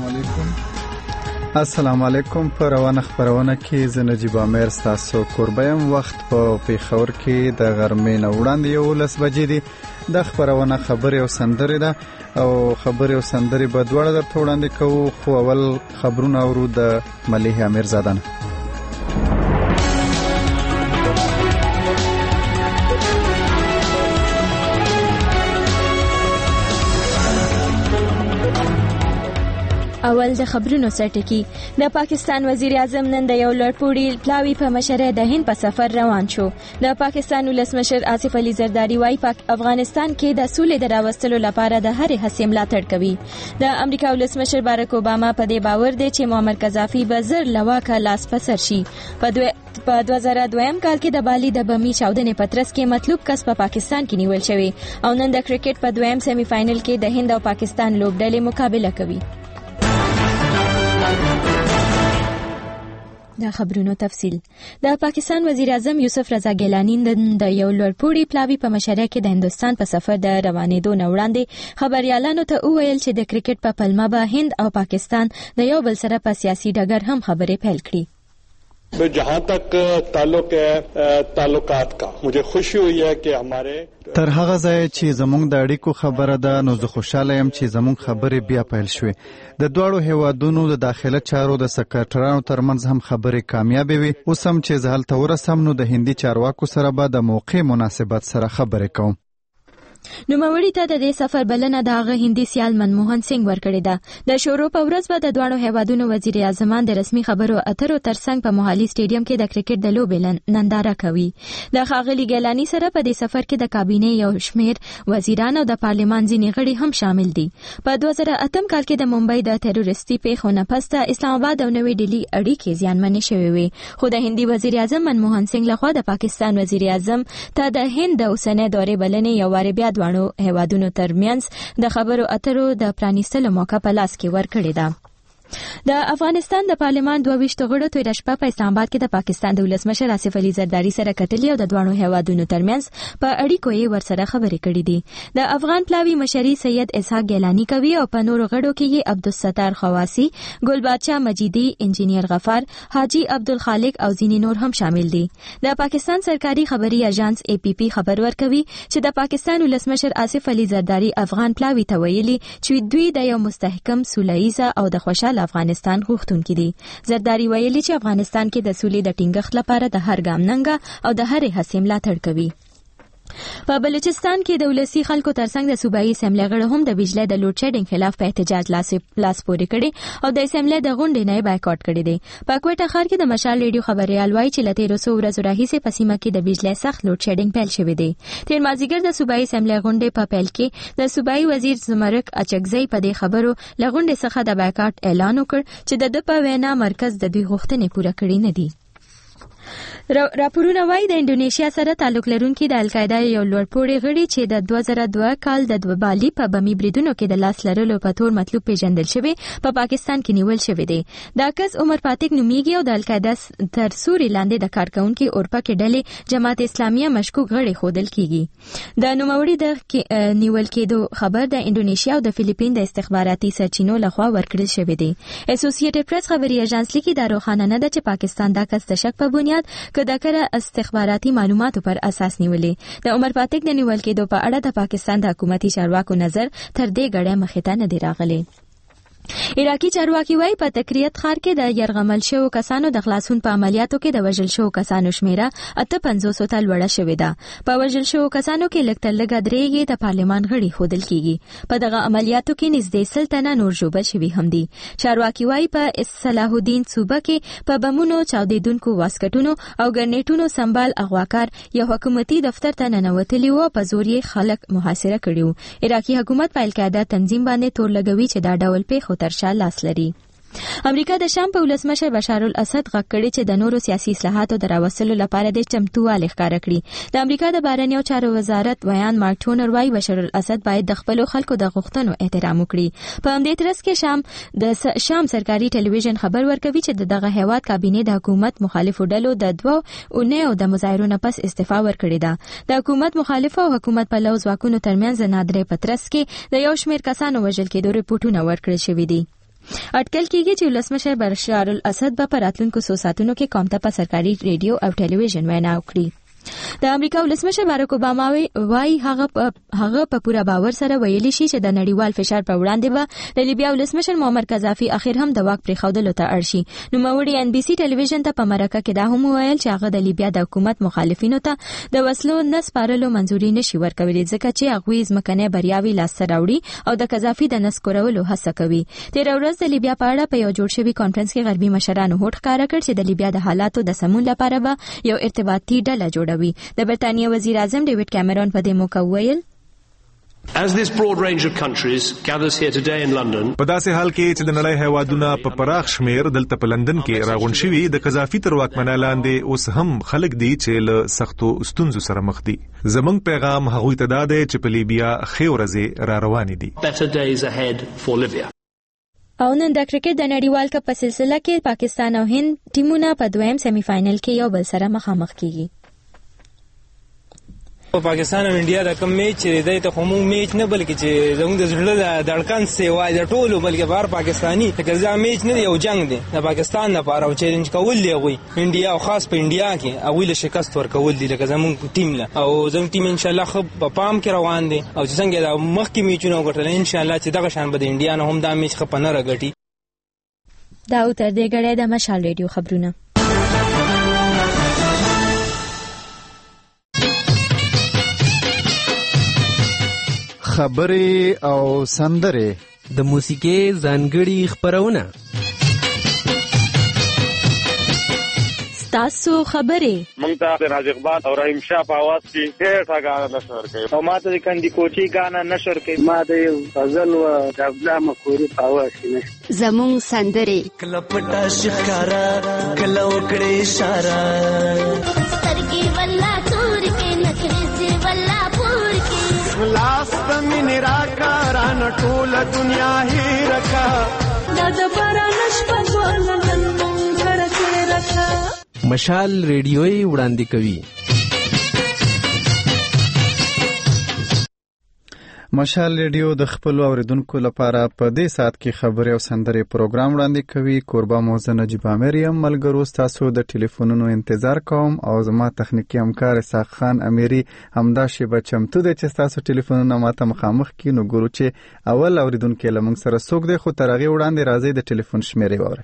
السلام علیکم. په روانه خبرونه کې زه نجیب امیر ستاسو کوربیم. وخت په پیښور کې د غرمې نه وړاندې 11 بجې دي. د خبرونه خبرې او سندرې ده او خبرې او سندرې به دواړه درته وړاندې کوو، خو اول خبرونه اورو د ملیح امیر زاده نه. اول د خبرونو سرټکی. د پاکستان وزیر اعظم نن د یو لوړپوړي پلاوي په مشره د هند په سفر روان شو. د پاکستان ولسمشر آصف علي زرداری وايي افغانستان کې د سولې د راوستلو لپاره د هرې هڅې ملاتړ کوي. د امریکا ولسمشر باراک اوباما په دې باور دی چې معمر قذافي به زر لواکه لاس پسر شي. په 2002 کال کې د بالي د بمي چاودنې په ترڅ کې مطلوب کس په پاکستان کې نیول شوی او نن د کرکټ په دویم سیمی فائنل کې د هند او پاکستان لوبډلې مقابله کوي. د خبرونو تفصیل. د پاکستان وزیر اعظم یوسف رضا ګیلانی د یو لوړپوړي پلاوي په مشره کې د هندستان په سفر د روانېدو نه وړاندې خبريالانو ته وویل چې د کرکټ په پلمه به هند او پاکستان د یو بل سره په سیاسي ډګر هم خبرې پیل کړي. तो जहाँ तक ताल्लुक है ताल्लुकात का, मुझे खुशी हुई है कि हमारे تر هغه ځای چې زموږ د اړیکو خبره ده نو زه خوشاله یم چې زموږ خبرې بیا پیل شوې. د دواړو هیوادونو د داخله چارو د سکرټرانو ترمنځ هم خبرې کامیابې وي. اوس هم چې زه هلته ورسم نو د هندي چارواکو سره به د موقع مناسبت سره خبرې کوم. نوموړي ته د دې سفر بلنه د هغه هندي سیال منموهن سنگ ورکړې ده. د شورو په ورځ به د دوه هیوادونو وزیر اعظمان د رسمي خبرو اترو ترڅنګ په موهالي سټیډیم کې د کرکټ د لوبې ننداره کوي. د ښاغلي ګیلانی سره په دې سفر کې د کابینې یو شمېر وزیران او د پارلمان ځینې غړي هم شامل دي. په 2008 کال کې د ممبئی د تروریستي پیښو نه پس اسلام آباد او نوې ډیلی اړیکې زیانمنې شوې وي، خو د هندي وزیر اعظم منموهن سنگ لخوا د پاکستان وزیر اعظم ته د هند د اوسنۍ دورې بلنې یو واره بیا دوانو هیوادونو ترمنځ د خبرو اترو د پرانیستلو موقع په لاس کې ورکړې ده. د افغانستان د پارلمان 22 غړو تېره شپه په اسلام آباد کې د پاکستان د ولسمشر آصف علي زرداری سره کتلې او د دوه هیوادونو ترمنځ په اړیکو یې ورسره خبرې کړې دي. د افغان پلاوي مشري سید اسحاق ګیلانی کوي او په نورو غړو کې یې عبدالستار خواسی، ګل بادشاه مجیدی، انجینیر غفار، حاجی عبدالخالق او ځینې نور هم شامل دي. د پاکستان سرکاري خبري اژانس APP خبر ورکوي چې د پاکستان ولسمشر آصف علي زرداری افغان پلاوي ته ویلي چې دوی د یو مستحکم سوله‌ییز او د خوشحال افغانستان غوښتونکي دي. زرداری ویلي چې افغانستان کې د سولې د ټینګښت لپاره د هر ګام ننګه او د هرې هڅې ملاتړ کوي. په بلوچستان کې د ولسی خلکو ترڅنګ د صوبایي اسمبلی غړو هم د بجلی د لوډ شیډینګ خلاف په احتجاج لاس پورې کړي او د اسمبلی د غونډې نه بایکاټ کړی دی. په کوټه ښار کې د مشال ریډیو خبريال وایي چې لته رسو ورځو راهیسې په سیمه کې د بجلی سخت لوډ شیډینګ پیل شوی دی. تیر مازیګر د صوبایي اسمبلی غونډې په پیل کې د صوبایي وزیر زمرک اچکزی په دې خبرو لغونډې څخه د بایکاټ اعلان وکړ چې د په وینا مرکز د دوی غوښتنې پوره کړې نه دي. راپورونه وايي د انډونیشیا سره تعلق لرونکي د القاعده یو لوړپوړي غړي چې د 2002 کال د بالي په بمي بریدونو کې د لاس لرلو په تور مطلوب پیژندل شوی په پاکستان کې نیول شوی دی. دا کس عمر پاتک نومیږي او د القاعده تر سوري لاندې د کارکونکو اورپکې ډلې جماعت اسلامي مشکوک غړي خودل کیږي. د نوموړي د نیول کېدو خبر د انډونیشیا او د فلیپین د استخباراتي سرچینو لخوا ورکړل شوی دی. اسوسییټډ پریس خبري اژانس لیکي دا روښانه نه ده چې پاکستان دا کس د شک په بنیاد کداکره استخباراتي معلوماتو پر اساس نیولې. د عمر پاتک د نیول کېدو په اړه د پاکستان د حکومتي چارواکو نظر تر دې غړې مخې ته نه دی راغلی. عراقي چارواکي وايي په تکریت ښار کې د يرغمل شوو کسانو د خلاصون په عملیاتو کې د وژل شوو کسانو شمیره 850 ته لوړه شوې ده. په وژل شوو کسانو کې لږ تر لږه 3 د پارلمان غړي خودل کیږي. په دغه عملیاتو کې نږدې 100 تنه نور ژوبل شوي هم دي. چارواکي وايي په صلاح الدین صوبه کې په بمونو چاودیدونکو واسکټونو او ګرنیټونو سمبال اغواکار یو حکومتي دفتر ته ننوتلی و په زور یې خلک محاصره کړي وو. عراقي حکومت په القاعده تنظیم باندې تور لګوي چې دا ډول پیښو ترشا لاس لري. امریکا د شام په ولسمشر بشار الاسد غږ کړی چې د نورو سیاسي اصلاحاتو د راوستلو لپاره د چمتووالي ښکاره کړي. د امریکا د بهرنیو چارو وزارت ویان مارک ټونر وايي بشار الاسد باید د خپل خلکو د غوښتنو احترام وکړي. په همدې ترڅ کې شام سرکاري ټلویزیون خبر ورکوي چې دغه هیواد کابینې د حکومت مخالفو ډلو د 2 اونیو د مظاهرو نه پس استعفا ورکړې ده. د حکومت مخالفو او حکومت په لوز واکونو ترمنځ نادرې پترس کې د یو شمېر کسانو وژل کېدو ریپورتونه ورکړل شوي دي. اټکل کیږي چې ولسمشر بشار الاسد به په راتلونکو 100 ساعتونو کې قوم ته په سرکاري ریډیو او ټلویزیون وینا وکړي. د امریکا ولسمشر باراک اوباما وايي هغه په پوره باور سره ویلي شي چې د نړیوال فشار پر وړاندې به د لیبیا ولسمشر معمر قذافي اخر هم د واک پریښودلو ته اړ شي. نوموړي ان بي سي ټلویزیون ته په مرکه کې دا هم ویل چې هغه د لیبیا د حکومت مخالفینو ته د وسلو نه سپارلو منځوري نشي ورکولی ځکه چې هغوی ځمکنۍ بریاوې لاسته راوړي او د قذافي د نسکورولو هڅه کوي. تېره ورځ د لیبیا په اړه په یو جوړ شوي کانفرنس کې غربي مشرانو هوډ ښکاره کړ چې د لیبیا د حالاتو د سمون لپاره به یو ارتباطي ډله جوړوي. د برتانیې وزیر اعظم ډیوډ کیمرون په دې موقع وویل As this broad range of countries gathers here today in London, په داسې حال کې چې د نړۍ هیوادونه په پراخ شمیر دلته په لندن کې راغون شوي د قذافي تر واکمنۍ لاندې اوس هم خلک دي چې له سختو ستونزو سره مخ دي. زموږ پیغام هغوی ته دا دی چې په لیبیا ښې ورځې را روانې دي. better days ahead for Libya. او نن د کرکټ د نړیوال کپ په سلسله کې پاکستان او هند ټیمونه په دویم سیمی فائنل کې یو بل سره مخامخ کیږي. پاکستان او انډیا د کوم میچ دی ته خو موږ میچ نه بلکې چې زموږ د زړه د دړکن سیوای د ټولو بلکې بار پاکستانی لکه دا میچ نه دی یو جنگ دی د پاکستان لپاره او چیلنج کول دی غوي انډیا او خاص په انډیا کې هغوی له شکست ورکول دي لکه زموږ ټیم له او زموږ ټیم ان شاء الله خو په پام کې روان دي او چې څنګه دا مخکې میچونه وګټل ان شاء الله چې دغه شان به د انډیا نه هم دا میچ خو په نه راګټي. دا تر دې غړې د مشال ریډیو خبرونه. خبرې او سندرې د موسیقي ځانګړي خبرونه تاسو خبرې مونږ ته د راز اقبال او رحیم شاه په आवाज کې ډېر غاڼه نشر کوي او ماته د کندي کوچي غاڼه نشر کوي ما د غزل او د ابلا مخوري په आवाज کې زمون سندرې کله پټا شکارا کله وکړې اشاره سترګې ولا تور کې نخرې سي ولا پور کې لاس په من راکاران ټول دنیا هي رکا د بارانش په ګولن مونږ کړه رکا. مشال ریډیوي وړاندې کوي. مشال ریډیو د خپل اوریدونکو لپاره په دې سات کې خبرې او سندرې پروګرام وړاندې کوي. کوربه موزه نجیب امریم ملګرو تاسو د ټلیفونونو انتظار کوم او زما تخنیکی همکار اسحاق خان امیری همدا شیبه چمتو دی چې تاسو ټلیفونونه ماته مخامخ کی. نو ګورو چې اول اوریدونکو لمنګ سره څوک دی خو ترغه وړاندې راځي د ټلیفون شمیرې وره.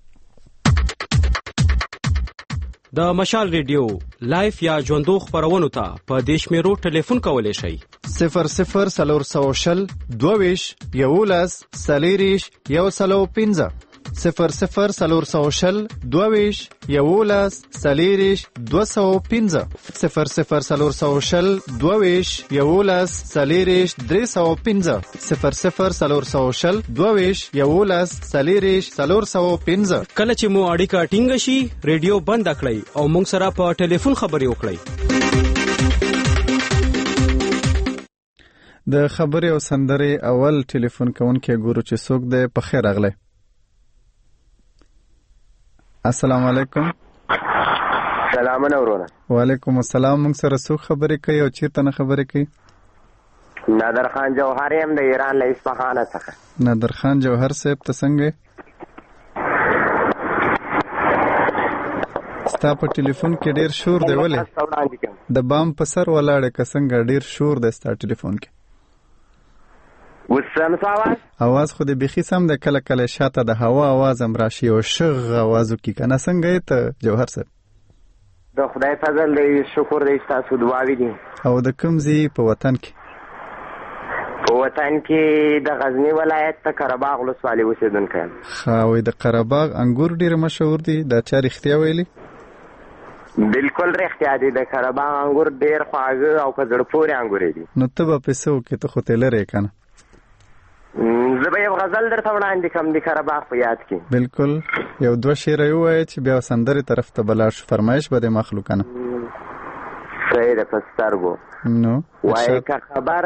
د مشال ریډیو لایف یا ژوندو خبرونو ته په دیش میرو ټلیفون کولای شئ 00 سلور 22 11 سلیریش 115 00 سلور 22 11 سلیریش 215 00 سلور 22 11 سلیریش 315 00 سلور 22 11 سلیریش 315. کله چې مو اړیکه ټینګ شي ریډیو بند کړئ او موږ سره په ټلیفون خبرې وکړئ. د خبرې او سندرې اول ټلیفون کوونکی ګورو چې څوک دی. په خیر راغلی. السلام علیکم. سلام نورونه. وعلیکم السلام. موږ سره څوک خبرې کوي او چیرته نه خبرې کوي؟ نادر خان جوهر یم د ایران له اصفهان څخه. نادر خان جوهر صاحب ته څنګه ستا په ټلیفون کې ډیر شور دی ولې د بام په سر ولاړې که څنګه ډیر شور دی ستا ټلیفون کې؟ وسم ساواز आवाज خو دې بيخي سم ده کله کله شاته د هوا आवाज هم راشي او شغ आवाज کی کنه څنګه ته جوهر صاحب؟ د خدای فضل دی شکر دی تاسو دعاوی دي. او د کومزي په وطن کې؟ په وطن کې د غزنی ولایت ته قرهباغ ولسوالۍ اوسیدونکی یم. خو د قرهباغ انګور ډیر مشهور دي دا چا رښتیا ویلي؟ بالکل رښتیا دي د قرهباغ انګور ډیر خواږه او په زړه پورې انګور دي. نو ته به پیسو کې ته خو ته لرې کنه زه به یو غزل درته وړاندې کوم د قرهباغ په یاد کې. بالکل یو دوه شعر یې ووایه چې بیا سندرې طرف ته به لاړ شو. فرمایش به دې مخلو کنه صحیح ده په سترګو. نو وایي که خبر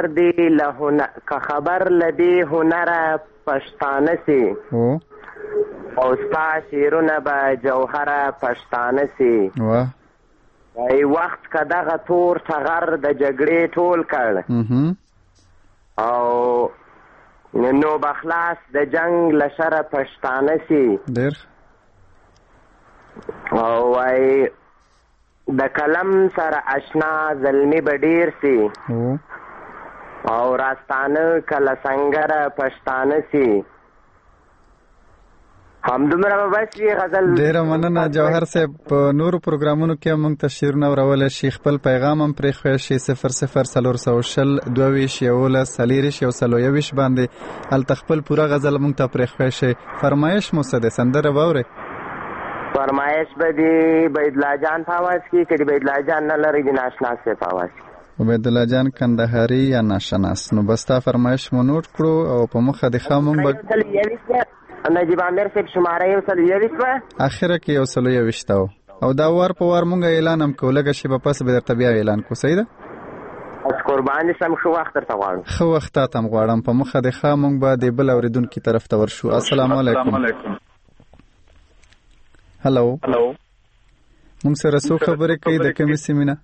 له دې هنره پښتانه سي او ستا شعرونه به جوهره پښتانه سي. وایي وخت که دغه تور ټغر د جګړې ټول کړ او نو بخلاص د جنگ لشر پښتانه سي ډیر او وای د کلم سره آشنا زلمی بډیر سي او راستانه کله څنګه پښتانه سي هم دومره بس وی غزل. ډیره مننه جوهر صاحب. په نورو پروګرامونو کې موږ تشریحونه ورولې شي، خپل پیغام هم پرې خوښ شي 00 22 11 40 باندې ال تخپل پورا غزل موږ ته پرې خوښ شي. فرمایش مو څه ده؟ سندره واوري. فرمایش به دی بيد الله جان فواز کی کړي بيد الله جان نه لري د ناشنا سے فواز عبید الله جان کندهاري یا ناشناس. نو بستا فرمایش مو نوٹ کړو او په مخه د خامون نجیب عامر صاحب شماره 120 اخره کې 120 او دا وار په وار مونږه اعلان هم کولګه شی په پس به درته بیا اعلان کو. صحیح ده؟ اس قربان سم خو وخت تر غواړم. خو وخت ته هم غواړم. په مخه د خامون به د بل اوریدونکو طرف ته ورشو. السلام علیکم. هلو مونږ سره څو خبرې کوي د کومې سیمینه؟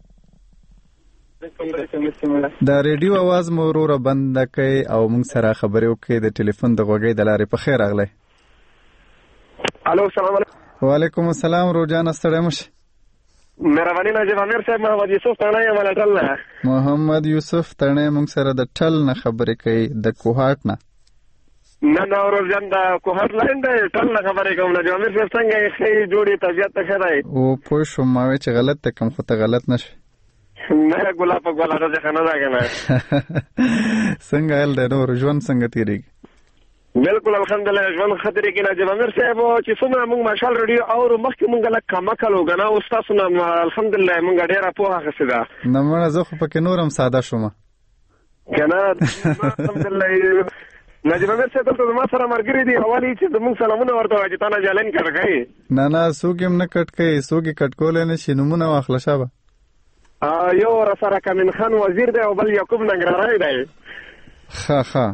دا ریډیو आवाज مو وروره بند کړئ او موږ سره خبرې وکړئ د ټلیفون د غوږۍ د لارې. په خیر راغلی. الو السلام علیکم. وعلیکم السلام. روجان ستړی مشه. مهرباني نجیب عامر صاحب محمد یوسف تڼۍ یم له ټل نه. محمد یوسف تڼۍ موږ سره د ټل نه خبرې کوي د کوهاټ نه. نه روجان د کوهاټ لاین دی ټل نه خبرې کوم. نجیب عامر صاحب څنګه یې ښې جوړې طبیعت ته ښه دی؟ او پوه شوم ما وی چې غلط ته کوم خو ته غلط نشي. نه ګلاب په ګل راځي خنه دا کنه. څنګه ال د نور ژوند څنګه تیریږي؟ بالکل الحمدلله ژوند خطرې کې نجیب عامر صاحب چې څومره موږ ماشال ریډیو او مخکې موږ له کما کلو غنا او تاسو نه الحمدلله موږ ډیره په هغه څه ده. نه مړه زه خو پکې نورم ساده شوم کنه. الحمدلله نجیب عامر صاحب ته ما سره مرګري دي حواله چې موږ سلامونه ورته واجی تا نه جالن کړی. نه سوګم نه کټ کوي سوګي کټ کول نه شینمونه واخله شابه. یو سره کمن خان وزیر دی او بل یعقوب ننګرهاری دی. ښه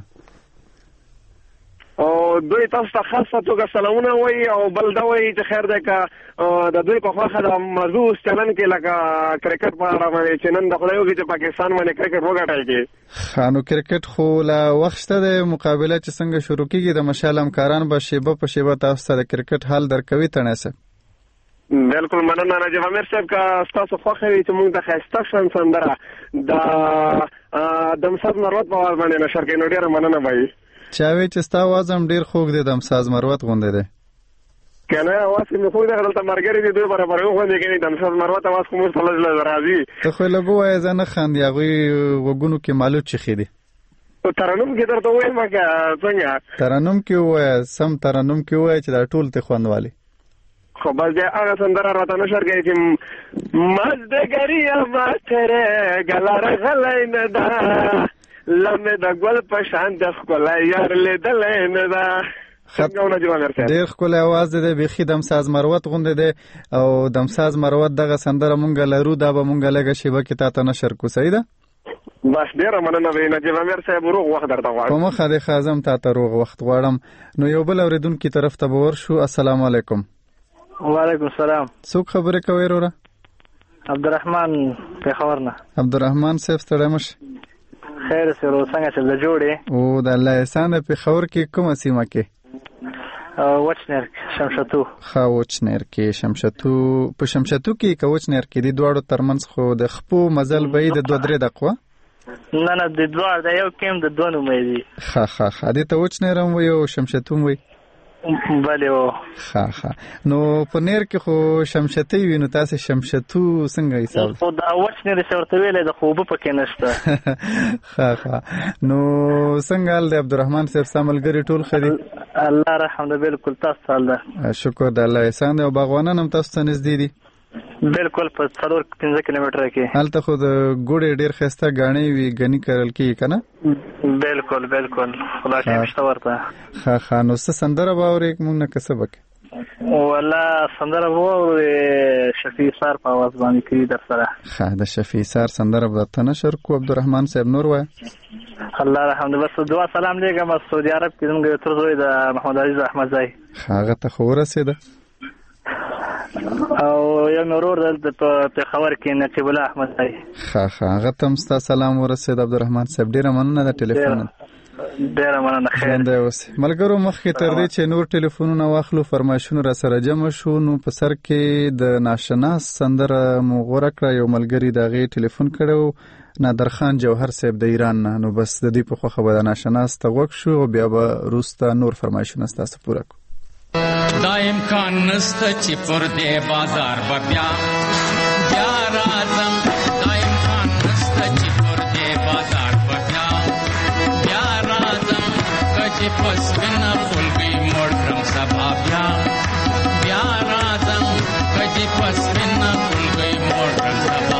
او دوی تاسو ته خاصه توګه سلامونه وایي او بل دا وایي چې خیر دی که د دوی په خواخه د موضوع چلن کې لکه کرکټ په اړه باندې چې نن د خدای وکړي چې پاکستان باندې کرکټ وګټی کې. نو کرکټ خو لا وخت شته د مقابله چې څنګه شروع کېږي د مشال همکاران به شیبه په شیبه تاسو ته د کرکټ حال درکوي تڼۍ صاحب. بالکل مننه نجیب عامر صاحب که ستاسو خوښه وي چې موږ د ښایسته شان سندره د دمساز مروت په آواز باندې نشر کړو نو ډېره مننه به وي. چا وی چې ستا آواز هم ډېر خوږ دی دمساز مروت غوندې دی که نه آواز مې خوږ دی دلته ملګري دي دوی برابر وخوندې کوي دمساز مروت آواز خو موږ ته لږ راځي. ته خو لږ ووایه زه نه خاندي هغوی غوږونو کې مالوت چیښي دي. ترنم کې درته ووایم که څنګه ترنم کې ووایه سم ترنم کې ووایه چې دا ټول ته خوند والي. خو بس دی هغه سندره راته نشر کوي چې مازدګري ما ترې ګله رغلی نه ده لمې د ګل په شان د ښکلی یار لیدلی نه ده. ډېر ښکلی اواز دی بیخي دمساز مروت غوندې دی او دمساز مروت دغه سندره مونږ لرو دا به مونږ لږه شیبه کې تا ته نشر کو. صحیح ده؟ بس ډېره مننه به نجیب عامر صاحب روغ وخت درته غواړم. په مخه د خازم تا ته روغ وخت غواړم. نو یو بل اورېدونکي طرف ته به ورشو. السلام علیکم. وعلیکم السلام. څوک خبرې کوي وروره؟ عبدالرحمن پېښور نه. عبدالرحمن صاحب ستړی مشه. خیر سره څنګه چې د جوړې او د الله احسان پېښور کې کومه سیمه کې؟ وچنیر شمشتو. ښه وچنیر کې شمشتو. په شمشتو کې که وچنیر کې دي دواړو ترمنځ خو د خپو مزل به یې د 2-3 دقیقه؟ نه د دواړو د یو کیم د 2 نومې دي. ښه دې ته وچنیر هم وایي او شمشتو هم وایي؟ بله و. ښه نو په نیر کې خو شمشتې وي نو تاسې شمشتو څنګه حساب؟ خو د وچنیر چې ورته ویلی د خو اوبه پکې نشته. ښه نو څنګه حال دی عبدالرحمن صاحب ستا ملګري ټول ښه دي؟ الله رحم ده بالکل. تاسو ته حال ده؟ شکر د الله احسان دی. او باغوانان هم تاسو ته نږدې دي؟ بالکل په 4-5 کیلومتره کې. هلته خو د ګوړې ډېر ښایسته ګاڼې وي ګني کرل کېږي که نه؟ بالکل خدا ټیم شته ورته. ښه نو څه سندره به اورې موږ نه که څه به کوې؟ والله سندره به واورې شفیع سار په اواز باندې کوي در سره. ښه د شفیع سار سندره به درته نشر کو. عبدالرحمن صاحب نور وایه. الله رحمده. بس دعا سلام لیږم سعودي عرب کې زموږ یو تر زوی د محمد عزیز احمدزی. هغه ته خو ورسېده. او یو مې ورور دلته په پېښور کې نقیب الله احمدزی. ښه هغه ته هم ستا سلام ورسېد عبدالرحمن صاحب. ډېره مننه د ټلیفون. ډېره مننه. خیر دی اوس ملګرو مخکې تر دې چې نور ټلیفونونه واخلو فرمایشونه را سره جمع شو نو په سر کې د ناشناس سندره مو غوره کړه یو ملګری د هغې ټلیفون کړی نادر خان جوهر صاحب د ایران نه نو بس د دې په خوښه به د ناشناس ته غوږ شو او بیا به وروسته نور فرمایشونه ستاسو پوره کړو. دا امکان نسته چې پر دې بازار به بیا راځم دا امکان نسته چې پر دې بازار به بیا راځم که چې پس وینه خلګۍ موړ کړم سبا بیا راځم که چې پس وینه خلګۍ موړ کړم سبا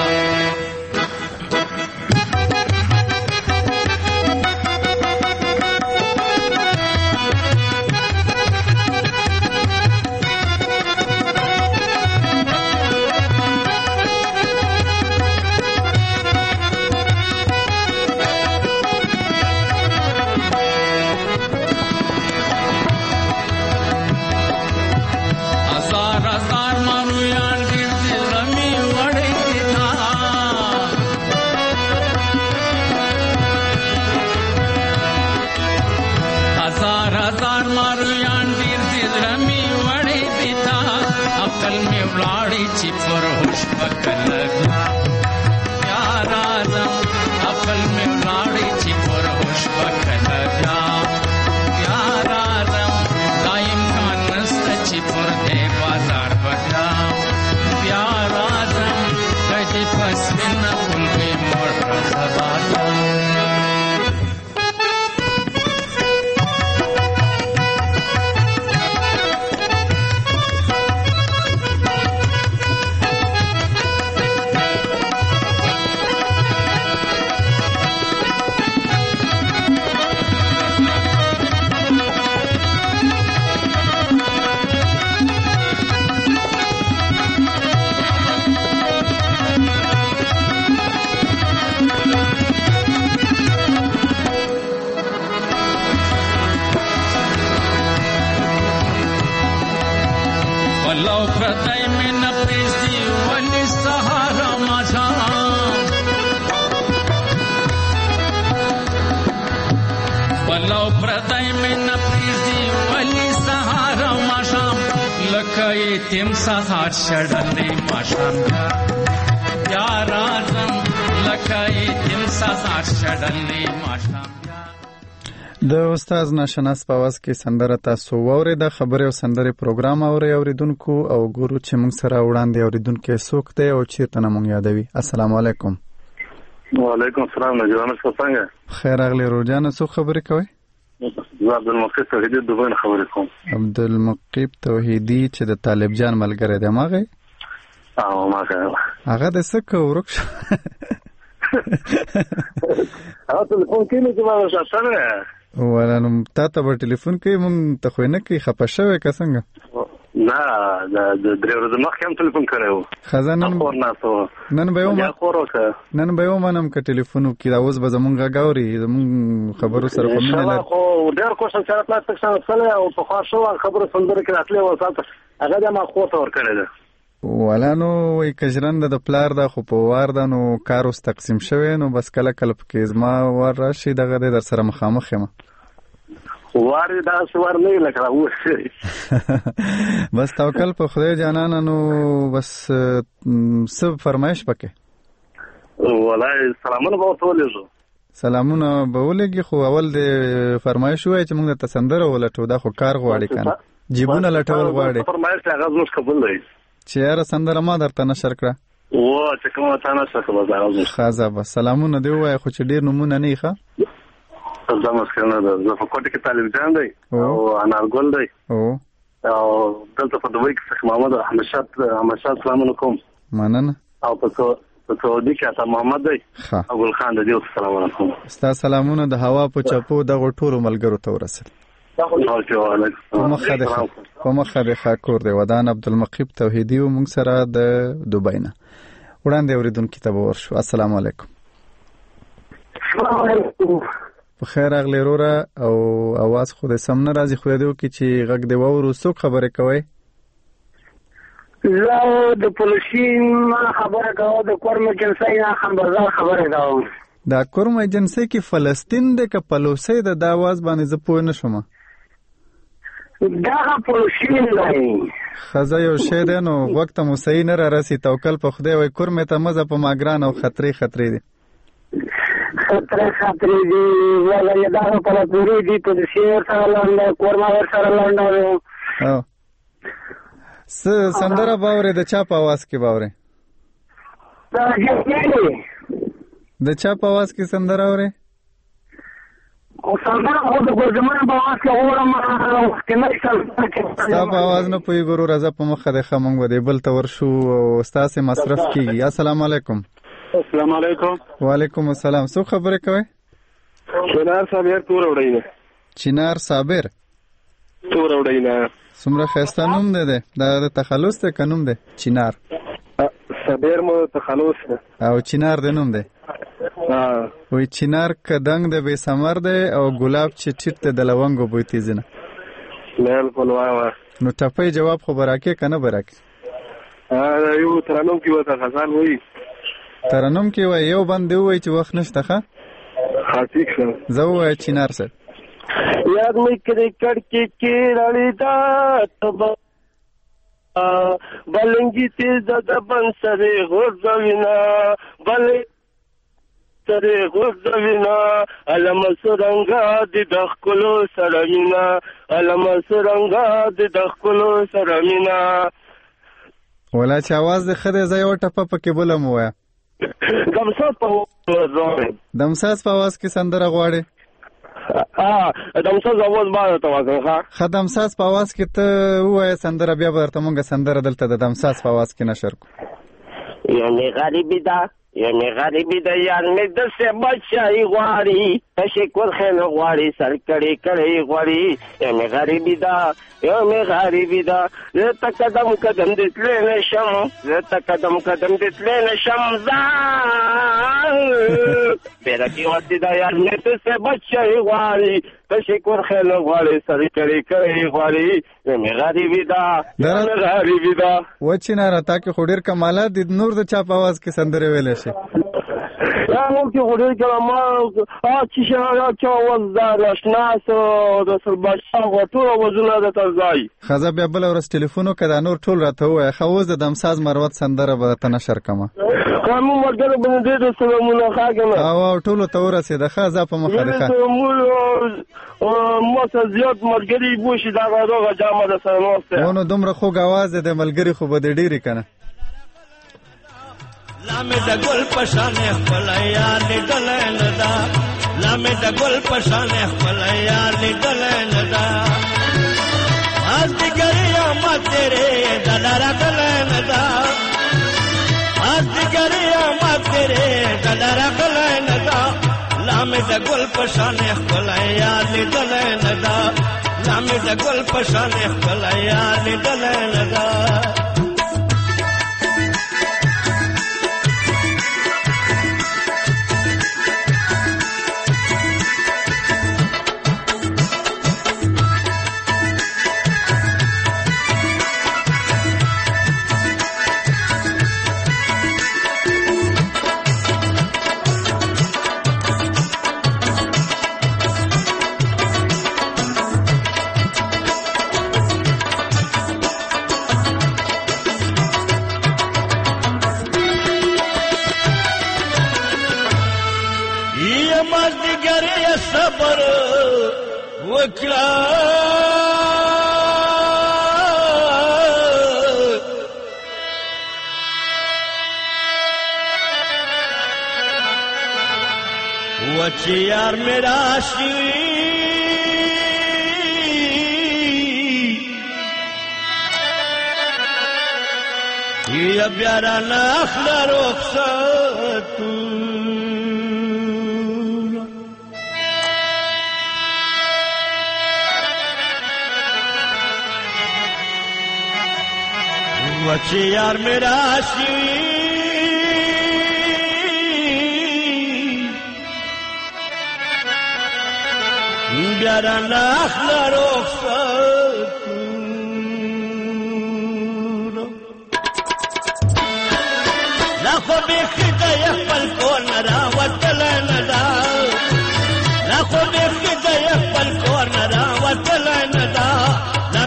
تیم سهار شړلې ماشام بیا راځم لکه تیم سهار شړلې ماشام. د استاد ناشناس په आवाज کې سندره تاسو واورېده. خبرې او سندرې پروګرام اوریدونکو او ګورو چې موږ سره وړاندې اوریدونکو څوک دی او چیرته نه موږ یادوي. السلام علیکم. وعلیکم السلام. نجوان څنګه خیر اغلی روجانه څو خبرې کوي؟ زه عبدالمقیب توحیدی دوبه نه خبرې کوم. عبدالمقیب توحیدی چې د طالب جان ملګری دی ماغه؟ هغه د څه کو ورک شو؟ هغه ټلیفون کوي نو ما شاسره ولانو تا ته به ټلیفون کوي مونږ ته خو نه کوي خپه شوی که څنګه؟ نه د درې ورځې مخکې هم ټلیفون کړی خزانه نن به یو منم که ټلیفون وکړي دا اوس به زمونږ غږ اوري زمونږ خبرو سره خو مینه لري. خو ډېر کوشش چې پلاس تک څنګه تللی او پخوا شو خبرو سندرې کې راتلی و هغه د ما خور ته ورکړی ده ولانو وایي کجرنده د پلار ده خو په وار ده نو کار اوس تقسیم شوی نو بس کله کله پکې زما وار راشي دغه دی در سره مخامخ یم وار داسې وار نه لکه راوښي بس توکل په خدای جانانه نو بس څه فرمایش پکې ولای سلامونه به ورته ولېږو سلامونه به ولېږي خو اول د فرمایش ووایه چې موږ درته سندره ولټو دا خو کار غواړي که نه جیبونه لټول غواړي فرمایش هغه زموږ قبول دی چې یاره سندره ما درته نشر کړه چې کومه تا نشر کړه ښه به سلامونه دې ووایه خو چې ډېر نومونه نه یې ښه دا مسکنه ده زه په کوټه کې طالب جان دی او انارګل دی او دلته په دوی کې شیخ محمد احمد شاه سلام علیکم مننه او په سعودي کې اته محمد دی او ګل خان دی السلام علیکم ستا سلامونه د هوا په چپو دغه ټولو ملګرو ته ورسېدل په مخه د خاکور دی ودان عبدالمقیب توحیدی و موږ سره د دوبۍ نه وړاندې اورېدونکي ته به ورشو. السلام علیکم. السلام علیکم. په خیر اغلی روره او اواز خو د سم نه راځي خو دې وکړي چې غږ دې واورو. څوک خبرې کوئ؟ زه د پولیسین خبره کوم د کور مجلسۍ نه خبردار خبره کوم. دا کورم ایجنسی کې فلسطین دی که پلوسی د دا आवाज باندې زه پوه نه شوم دا پلوشین دی خزه یو شی دی نو وخت مو صحیح نه را رسی توکل په خدای وای کورم ته مزه په ماګران او خطرې دی خطرې دی ولا دا په پوری دی په شیر سره لاندې کورما ور سره لاندې او سندره باورې د چا په आवाज کې باورې د چا په आवाज کې سندره اورې او سندره خو د ګورجمن په आवाज کې اورم کې نه ستا په आवाज نه پوي ګورو راځه په مخه د خمنګ ودی بل تور شو او استاد مصرف کیږي السلام علیکم السلام علیکم وعلیکم السلام څو خبره کوي چنار صابر تور وړینه چنار صابر تور وړینه څومره خسته نوم ده دا د تخلص ته کنوم ده چنار صابر مو تخلص او چنار د نوم ده وی چنار کدنګ د به سمر ده او ګلاب چې ټیټ ته د لونګو بوی تیزنه بالکل واه نو ټپي جواب خو براکه کنه براکه یو ترنم کې وته غزال وای ترنم کې وای یو باندې وای چې وخت نشته ښه حقیق شه زه وای چنار سره یاد مې کړې کړکې کې راړې دا تبا بلنګي تیز د بن سره غوځوینا بلې سره غوځوینا علم سرنګا د دخلو سره مینا علم سرنګا د دخلو سره مینا ولا چې आवाज د خره زې او ټپه پکې بولم وای دمساس په आवाज کې سندره غواړي دمساس आवाज باندې توازن خدمساس په आवाज کې ته وای سندره بیا ورته مونږه سندره دلته د دمساس په आवाज کې نشر کو یعنی غریبی دا یار مې د څه بچای غواړي تشکر خل غواړي سر کړي غواړي یعنی غریبی دا زه تا قدم د تلې نشم ځان پیرا کې وتی دا یار مې د څه بچای غواړي تشکر خل غواړي سر کړي غواړي یعنی غریبی دا و چې نه راته کې خډیر کمالات د نور د چا په आवाज کې سندره ویلې شي یا نو کې خډیر کما چې چا وزدار نشناس د سربشا غټو وزونه د ترځای خزه بیا بل ورس ټلیفونو کړه نور ټول راته وای خوز د دمساز مروت سندره به ته نشر کما کوم مرګره باندې د سلامونه خاګنه او ټول ته ورسې د خزه په مخه ده مو زیات مرګري بوشي دا غوغه جامه د سنوسته ونه دومره خوږ आवाज د ملګری خو به ډېری کنه لامه د ګل پشان خپل یار لیدل نه دا لامه د ګل پشان خپل یار لیدل نه دا از دیګریا ما تیرې دلار غل نه دا از دیګریا ما تیرې دلار غل نه دا لامه د ګل پشان خپل یار لیدل نه دا لامه د ګل پشان خپل یار لیدل نه دا صبر وکړه وچ یار میرا شي یا بیارا نخلا رخصتو وچ یار میرا شي بیارا نخلا رخصتو لا خو بخدا يخبل كون را وتلنا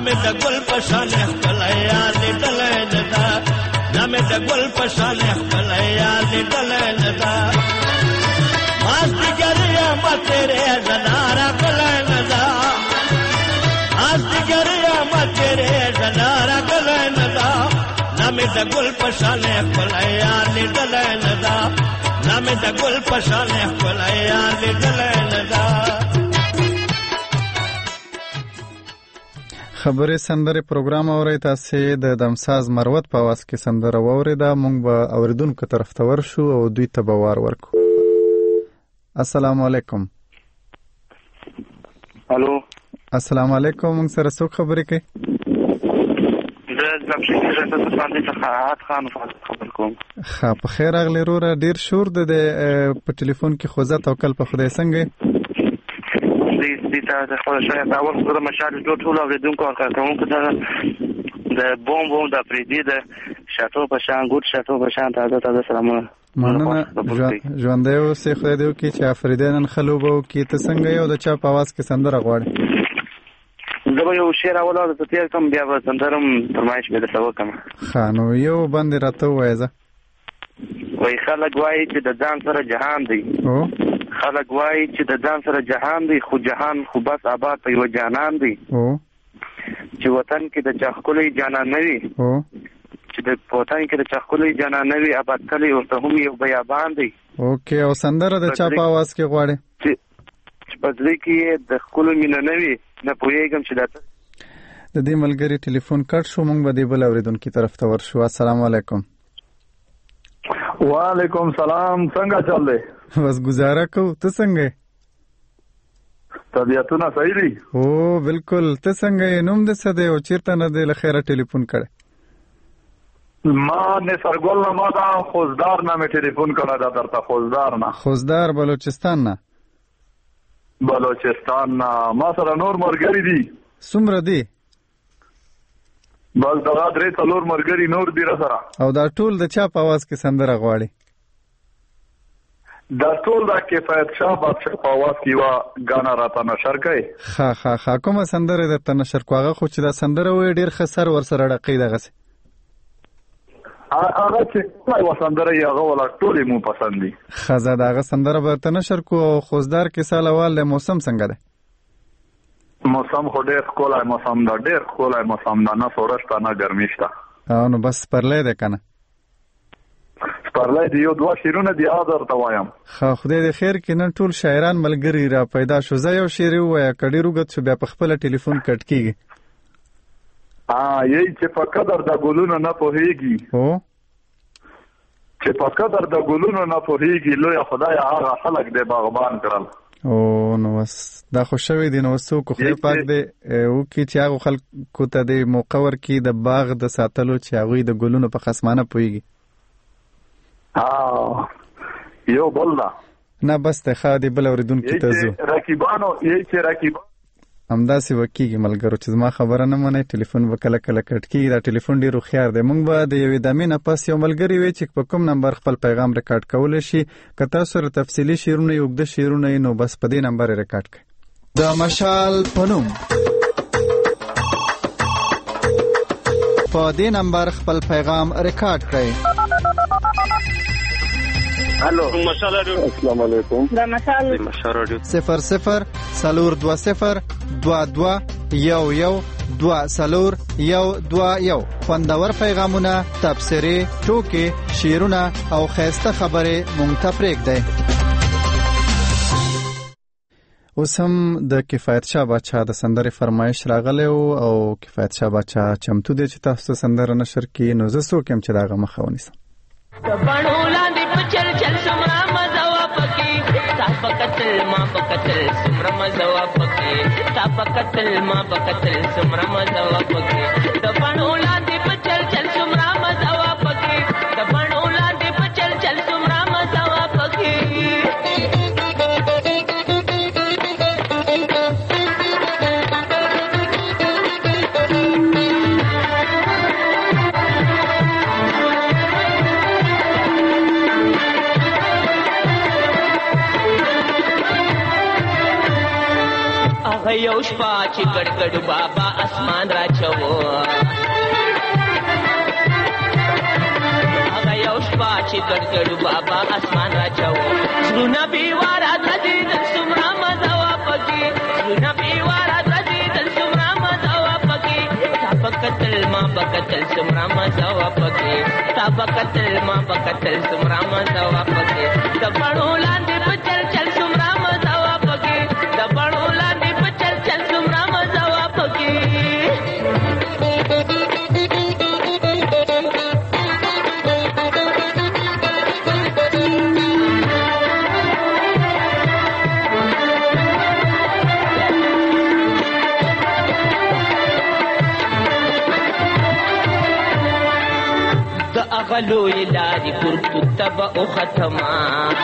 نامې د ګل په شان خپل یار لیدلې نه دا نامې د ګل په شان خپل یار لیدلې نه دا ماستګر یا متره زنارا کله نه دا ماستګر یا متره زنارا کله نه دا نامې د ګل په شان خپل یار لیدلې نه دا نامې د ګل په شان خپل یار لیدلې نه دا خبرې سندرې پروګرام اورئ تاسو د دمساز مروت په आवाज کې سندره واوریده مونږ به اوریدونکو طرف ته ورشو او دوی ته به وار ورکو السلام علیکم الو السلام علیکم مونږ سره څوک خبرې کوي د ځمشید څخه خان خبر کوم ښه په خیر اغلی روره ډیر شور د په ټلیفون کې خوځه توکل په خدای څنګه دې ته خپل شای دا اول خبره مشال ټول اوریدونکو کارکونکو ته د بوم د پریدي د شاتو په شان ګوت شاتو په شان تازه سلامونه مننه ژوندې اوسې خدای دې وکړي چې افریدین خلوبو کې ته څنګه یو د چا په आवाज کې سندره غواړي زه به یو شعر اول د تیر کوم بیا به سندرم فرمایش به درته وکړم ښه نو یو باندې راته ووایه زه وایي خلک وایي چې د ځان سره جهان دی خلک وایي چې د ځان سره جهان دی خو جهان خو بس آباد په یو جانان دی چې وطن کې د چا ښکلی جانان نه وي چې د وطن کې د چا ښکلی جانان نه وي آباد کلی ورته هم یو بیابان دی اوکې او سندره د چا په آواز کې غواړې چې په زړه کې د ښکلو مینه نه وي نه پوهېږم چې دا د دې ملګري ټلیفون کټ شو موږ به دې بل اورېدونکي طرف ته ورشو السلام علیکم وعلیکم سلام څنګه چل دی بس گزاره کو ته څنګه طبیعتونه صحیح دي او بالکل ته څنګه نوم د څه دی او چیرته نه دی لخيره ټلیفون کړه ما نه سرګل نه ما دا خوزدار نه ټلیفون کړه دا درته خوزدار بلوچستان نه ما سره نور مرګري دي څومره دي بس دا درې څلور مرګري نور دي را سره او دا ټول د چا په आवाज کې سندره غواړي دا ټول دا کفایت شاه بادشاہ په आवाज کې وا غانا راته نشر کوي ها کومه سندره درته نشر کوغه خو چې دا سندره وې ډیر خسر ور سره ډقې دغه هغه چې کومه وسندره یې هغه ولا ټولې مو پسند دي خزه دغه سندره برته نشر کو خوزدار کې سالوال له موسم څنګه ده موسم خو ډېر کولای موسم دا ډېر کولای موسم دا نه سورشت نه ګرمشت نو بس پرلې ده کنه پرلې دی یو دوه شیرونه دی اذر توایم خو خدای دې خیر کې نن ټول شاعران ملګری را پیدا شو زه یو شعر وایا کډی روغت شو بیا په خپل ټلیفون کټ کیږي یی چې په قدر د ګلونو نه پوهیږي چې په قدر د ګلونو نه پوهیږي لوی خدای هغه خلق دې باغبان کړل او نو بس دا خوشوي دي نو څوک خو پاک دی او کی چې هغه خلکو ته د موقور کې د باغ د ساتلو چې هغه د ګلونو په خصمانه پويږي یو بلدا نه بس ته خادي بل اوریدونکو ته زو رقیبانو یی چې رقیب همداسې وکیږي ملګرو چې ما خبره نه منې ټلیفون وکړه کله کټ کی دا ټلیفون ډیرو خيار دی مونږ به د یوې دمې نه پس یو ملګری وی چې په کوم نمبر خپل پیغام ریکارډ کول شي کته سره تفصیلی شیرونه یو د شیرونه نو بس په دې نمبر ریکارډ کړئ د مشال پنوم په دې نمبر خپل پیغام ریکارډ کړئ الو مشال السلام علیکم دا مشال رادیو 00 سالور 20 22 11 خوندور پیغامونه تبصره ټوکې شیرونه او خیسته خبره مونږ ته پرېږدئ اوس هم د کفایت شاه بچا د سندرې فرمایش راغلی او کفایت شاه بچا چمتو دی چې تاسو سندره نشر کړي نو زه څوک یم چې د هغه مخه ونیسم بڼو لاندې په چل چل څومره مزه وه پکې تا په کتل ما په کتل څومره مزه وه پکې تا په کتل ما په کتل څومره مزه وه پکې د بڼو لاندې په چل چل څومره مزه وه پکې د بڼو لاندې په چل چل څومره مزه وه پکې یو شپه چې ګډ بابا اسمان را چو هغه یو شپه چې ګډ بابا اسمان را چو زړونه بیواره د دې د سمرا مزه وا پکې زړونه بیواره د دې د سمرا مزه وا پکې تابقتل ما بقتل سمرا مزه وا پکې تابقتل ما بقتل سمرا مزه وا پکې د پړو لاندې په چل سمرا مزه وا پکې د پړو لاندې په چل سمرا مزه وا پکې غلو لاري پورتو تبا او ختما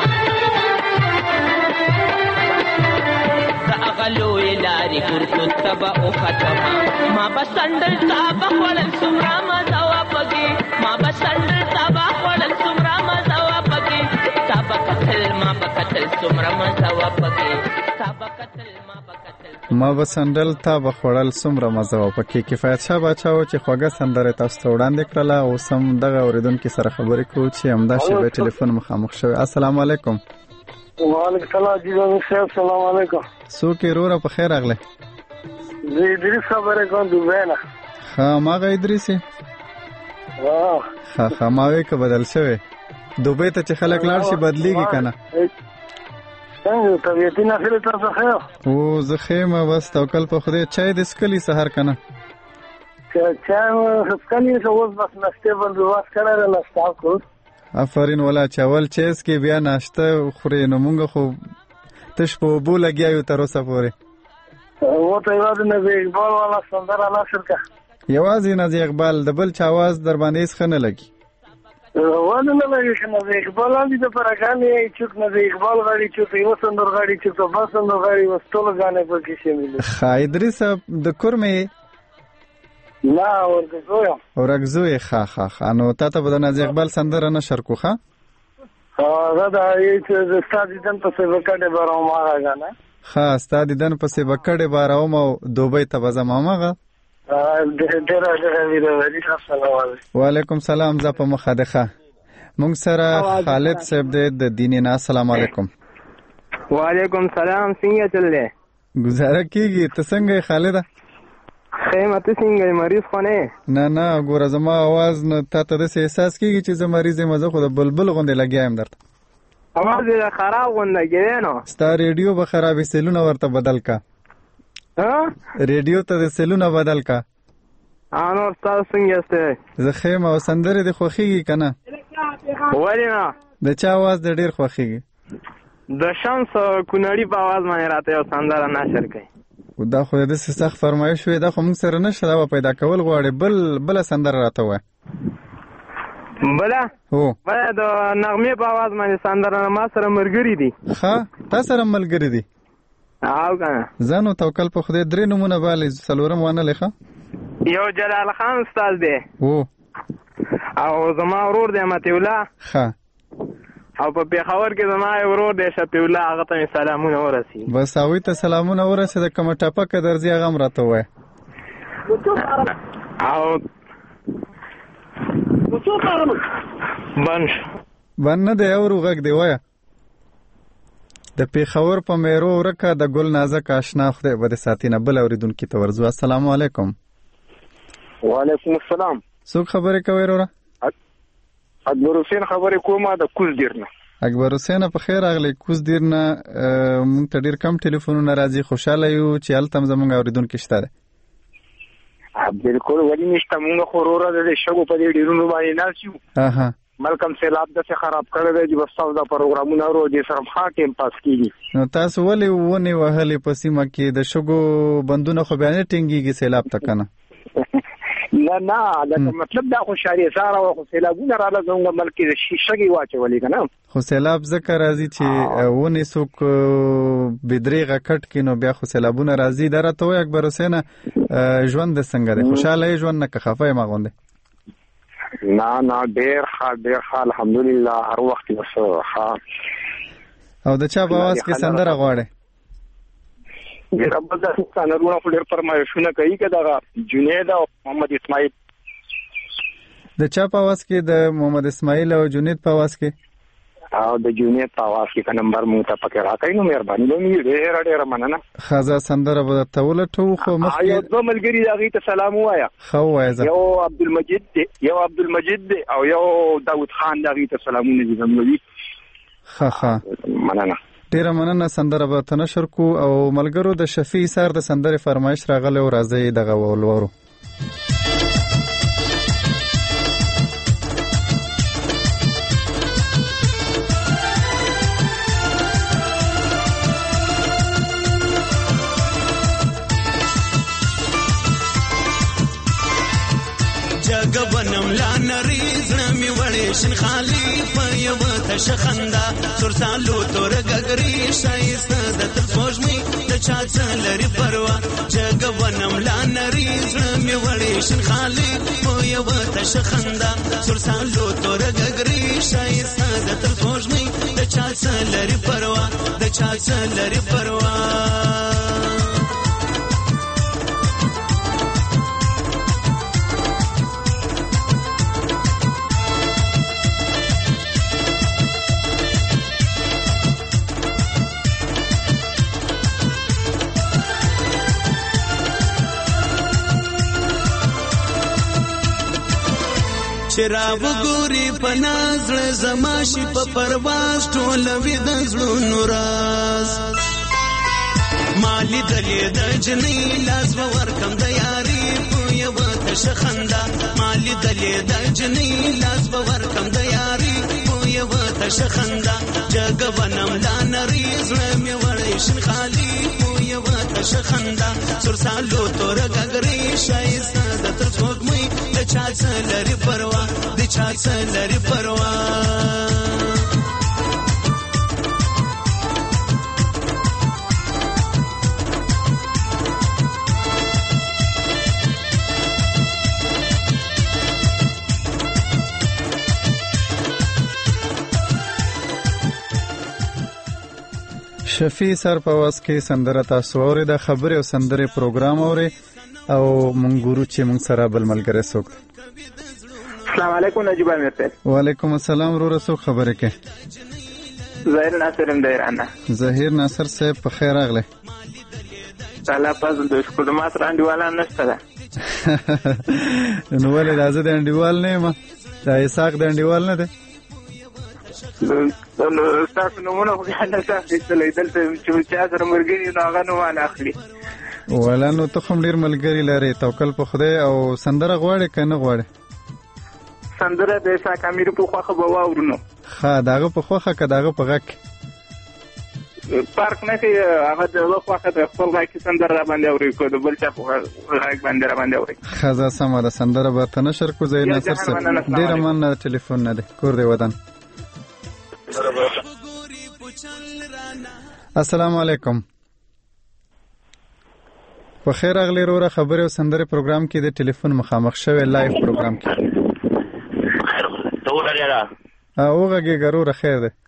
غلو لاري پورتو تبا او ختما ما بسندل تابا خلل سمرا مزه وا پکې ما بسندل تابا خلل سمرا مزه وا پکې تابا قتل ما بقتل سمرا مزه وا پکې تابا قتل ما بسندل تا بخوړل څومره مزه و پکې کفایت شاه باچاو چې خوږه سندره تاسو ته وړاندې کړله او سم دغه اوریدونکو سره خبرې کوو چې همدا شی ټلیفون مخامخ شوی. السلام علیکم. وعلیکم السلام جیجان صاحب السلام علیکم. څوک وروره په خیر راغله؟ زه ادریس خبرې کوم دوبۍ نه. ها ما غا ادریس. ها ما وې که بدل شوی دوبۍ ته چې خلک لاړ شي بدلیږي کنه. څنګه طبيعتي نافله تاسو خیر او زه خیمه بس توکل په خدای. چای د سکلی سحر کنه چای سکلی که اوس بس نشته بندوباس کړه نشته کو. آفرین ولا چاول چیز کې بیا ناشته خوري نو مونږ خو تش په بو لګیاو تر اوسه پورې. و ته یوازې نه اقبال والا سندره نشر کا یوازې نه اقبال د بل چا आवाज در باندې ښه نه لګي. وانا نه لګي کنه د اقبال باندې د پرګانې چې نه د اقبال غاړي چې یو سندر غاړي چې په باسن غاړي وستول غانې په کې شامل. خایدری صاحب د کورمه لا ورګزوی خا نو تاسو به د نازي اقبال سندره نه شرکو ښه دا یې چې د استاد دن په څه وکړې بارو ما غاڼه ښه استاد دن په څه وکړې بارو ما دوبۍ ته بزما ماغه. وعلیکم سلام. زه په مخادخه مونږ سره خالد صاحب د دیني نه. السلام علیکم. وعلیکم سلام. څنګه چلې گزاره کیږي ته څنګه خالد؟ خیمه ته څنګه مریض خو نه ګوره زما आवाज نه ته د احساس کیږي چې زه مریض یم. زه خو د بلبل غوندې لګیایم درته आवाज یې خراب غونډه کېده نو ستا ریډیو به خرابې سیلونه ورته بدل کا. ریډیو ته د سیلونه بدل کا. نور تاسو څنګه یاست؟ زه خیمه او سندرې د خوښیږي کنه ولې نه د چا आवाज د ډیر خوښیږي؟ د شمس کونړي په आवाज باندې راته یو سندره نشر کړي. دا خو د سخت فرمایش وي دا خو موږ سره نشته دا پیدا کول غواړي. بل سندره راته وای بلا هو بلا د نغمه په आवाज باندې سندره ما سره مرګري دي. ښه تاسو سره ملګری دي او کنه زانو توکل په خدای. درې نمونه بالي څلورم ونه لخه یو جلال خان استاد دی او زما ورور دی متي الله. ښه او په پیښور کې زما ورور دی شفیع الله هغه ته سلامونه ورسي. بس اوی ته سلامونه ورسي. د کومه ټاپکه درځي هغه راته وای او بن نه دی او غږ دی وای د پیښور په میرو ورکه د ګل نازک آشنا خدای به د ساتینه بل اوریدونکو ته ورزو. السلام علیکم. وعلیکم السلام. څوک خبرې کوي وروره؟ اکبر حسین خبرې کومه د کوز دیرنه. اکبر حسین په خیر راغلی. کوز دیرنه مونږ ته ډیر کم ټلیفونونه راځي. خوشاله یو چې هلته زموږ اوریدونکو شته ده. بالکل ولې نشته مونږ خو وروره د شګو په دې ډیرونو باندې ناسیو. ملکم سیلاب د څه خراب کړی دی چې بس تاسو دا پروګرامونه ورو دي سره ښه ټیم پاس کیږي. نو تاسو ولې ونی وهلې په سیمه کې د شګو بندونه خو بیان ټینګيږي سیلاب تکنه؟ نه دا مطلب دا خو شاري ساره او سیلابونه رااله زموږ ملک کې شګي واچولې کنه. خو سیلاب ذکر راځي چې ونی څوک بدريغه کټ کینو بیا خو سیلابونه راځي. درته وای اکبر حسین ژوند څنګه دی؟ خوشاله ژوند نه که خفه ما غونډه؟ نه ډیر ښه الحمدلله هر وخت وسه ښه. او د چا په आवाज کې سندره غواړي؟ ډیر بل څنګه خو ډیر فرمایشونه کوي چې دا جنید او محمد اسماعیل د چا په आवाज کې د محمد اسماعیل او جنید په आवाज کې او د جنید په आवाज کې نمبر مو ته پکې راکړئ نو مهرباني وکړئ ډیر مننه خزا سندره به تولټو خو مخکې یو دوه ملګری دغه ته سلام وایا خو وایا یو عبدالمجید دی او یو داوود خان دغه ته سلامونه دي زموږ ها مننه ډیر مننه سندره به تنشر کو او ملګرو د شفیع سر د سندره فرمایش راغله او راځي دغه ولورو جګبنم لا نریزنه می وړې شن خالی په یو ته شخندا سرسالو تور غګری شایسته د تر سوجمي د چا څلري پروا جګبنم لا نریزنه می وړې شن خالی په یو ته شخندا سرسالو تور غګری شایسته د تر سوجمي د چا څلري پروا د چا څلري پروا شراب ګوري پنازړ زماشي په پرواز ټول وې د زړونو راز مالی دلې د جنې لاس ور کم د یاري په یو ته شخندا مالی دلې د جنې لاس ور کم د یاري په یو ته شخندا جګونم لا نریز مې وړې شن خالی په یو ته شخندا سرسالو تور غګري شایسته د تر څوګمې د چا څلري پروا د چا څلري پروا شفیع سر په واس کې سندره تاسو اوري د خبرې او سندره پروګرام اوري او مونږ ګورو چې مونږ سره بل ملګری څوک السلام علیکم نجیب امیر صاحب وعلیکم السلام ورو څوک خبره کې ظاهر ناصر اندیرانه ظاهر ناصر صاحب په خیر راغله تعالی فضل د شکر ما سره انډیواله نشته ده نو ولې راځه د انډیوال نه ما دا اساق د انډیوال نه ده نو تاسو نوونه خو نه تاسو ته دلته چې چا سره مرګي نو هغه نو والا اخلي ولا نو ته کوم ډیر ملګری لري توکل په خدای او سندره غواړي کنه غواړي سندره د اساق امیر په خوخه به واورونو ها داغه په خوخه کداغه په غک پارک نه کې هغه د خوخه د خپل غاکي سندره را باندې اوري کو د بل چا په غاک باندې را باندې اوري خزا سم ده سندره به تنشر کو زین نصر سره ډیر من ټلیفون نه ده کور دی ودان السلام علیکم په خیر اغلی روره خبره او سندره پروګرام کې د ټلیفون مخامخ شوی لایو پروګرام کې ته ورغلا اوغه ګروره خیر ده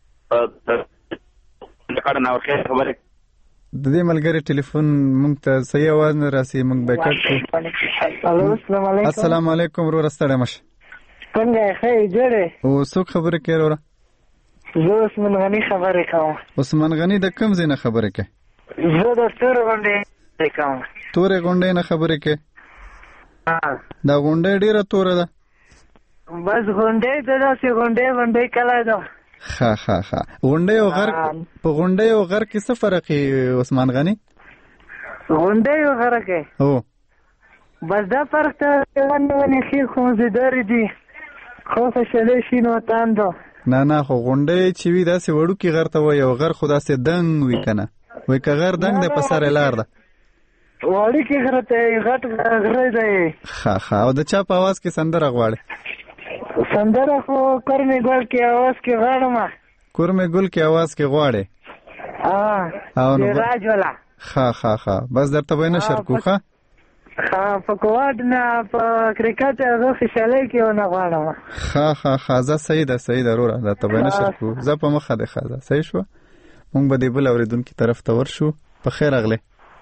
کړه نو خیر خبره د دې ملګری ټلیفون مونږ ته صحیح आवाज نه راسي مونږ به کټ کو السلام علیکم روره ستړی مش څنګه خیر جوړه او څوک خبره کوي روره زه عثمان غنی خبرې کوم عثمان غنی د کوم ځای نه خبرې کوي زه د تور غونډې کوم تورې غونډې نه خبرې کوي دا غونډې ډیره توره ده بس غونډې د داسې غونډې کله ده ها غونډې او غر په غونډې او غر کې څه فرق دی عثمان غنی غونډې او غر کې هو بس دا فرق ته ونه خیر خو زیدار دي خو څه شلې شینو تاندو نه خو غونډې چې وی داسې وړو کې غر ته وای او غر خو داسې دنګ وی کنه وای که غر دنګ د پسره لار ده وړي کې غر ته غټ غر دی ها او د چا په आवाज کې سندره غواړي سندره خو کورمه ګل کې आवाज کې غواړم کورمه ګل کې आवाज کې غواړي او نو راج ولا ها بس درته وینه شرکوخه په کواد نه په کرکټ هغه خوشاله کې ونه غواړم ها زه صحیح ده وروره دا ته به نشر کو زه په مخه ده خازه صحیح شو مونږ به دی بل اوریدونکو طرف ته ورشو په خیر راغلی.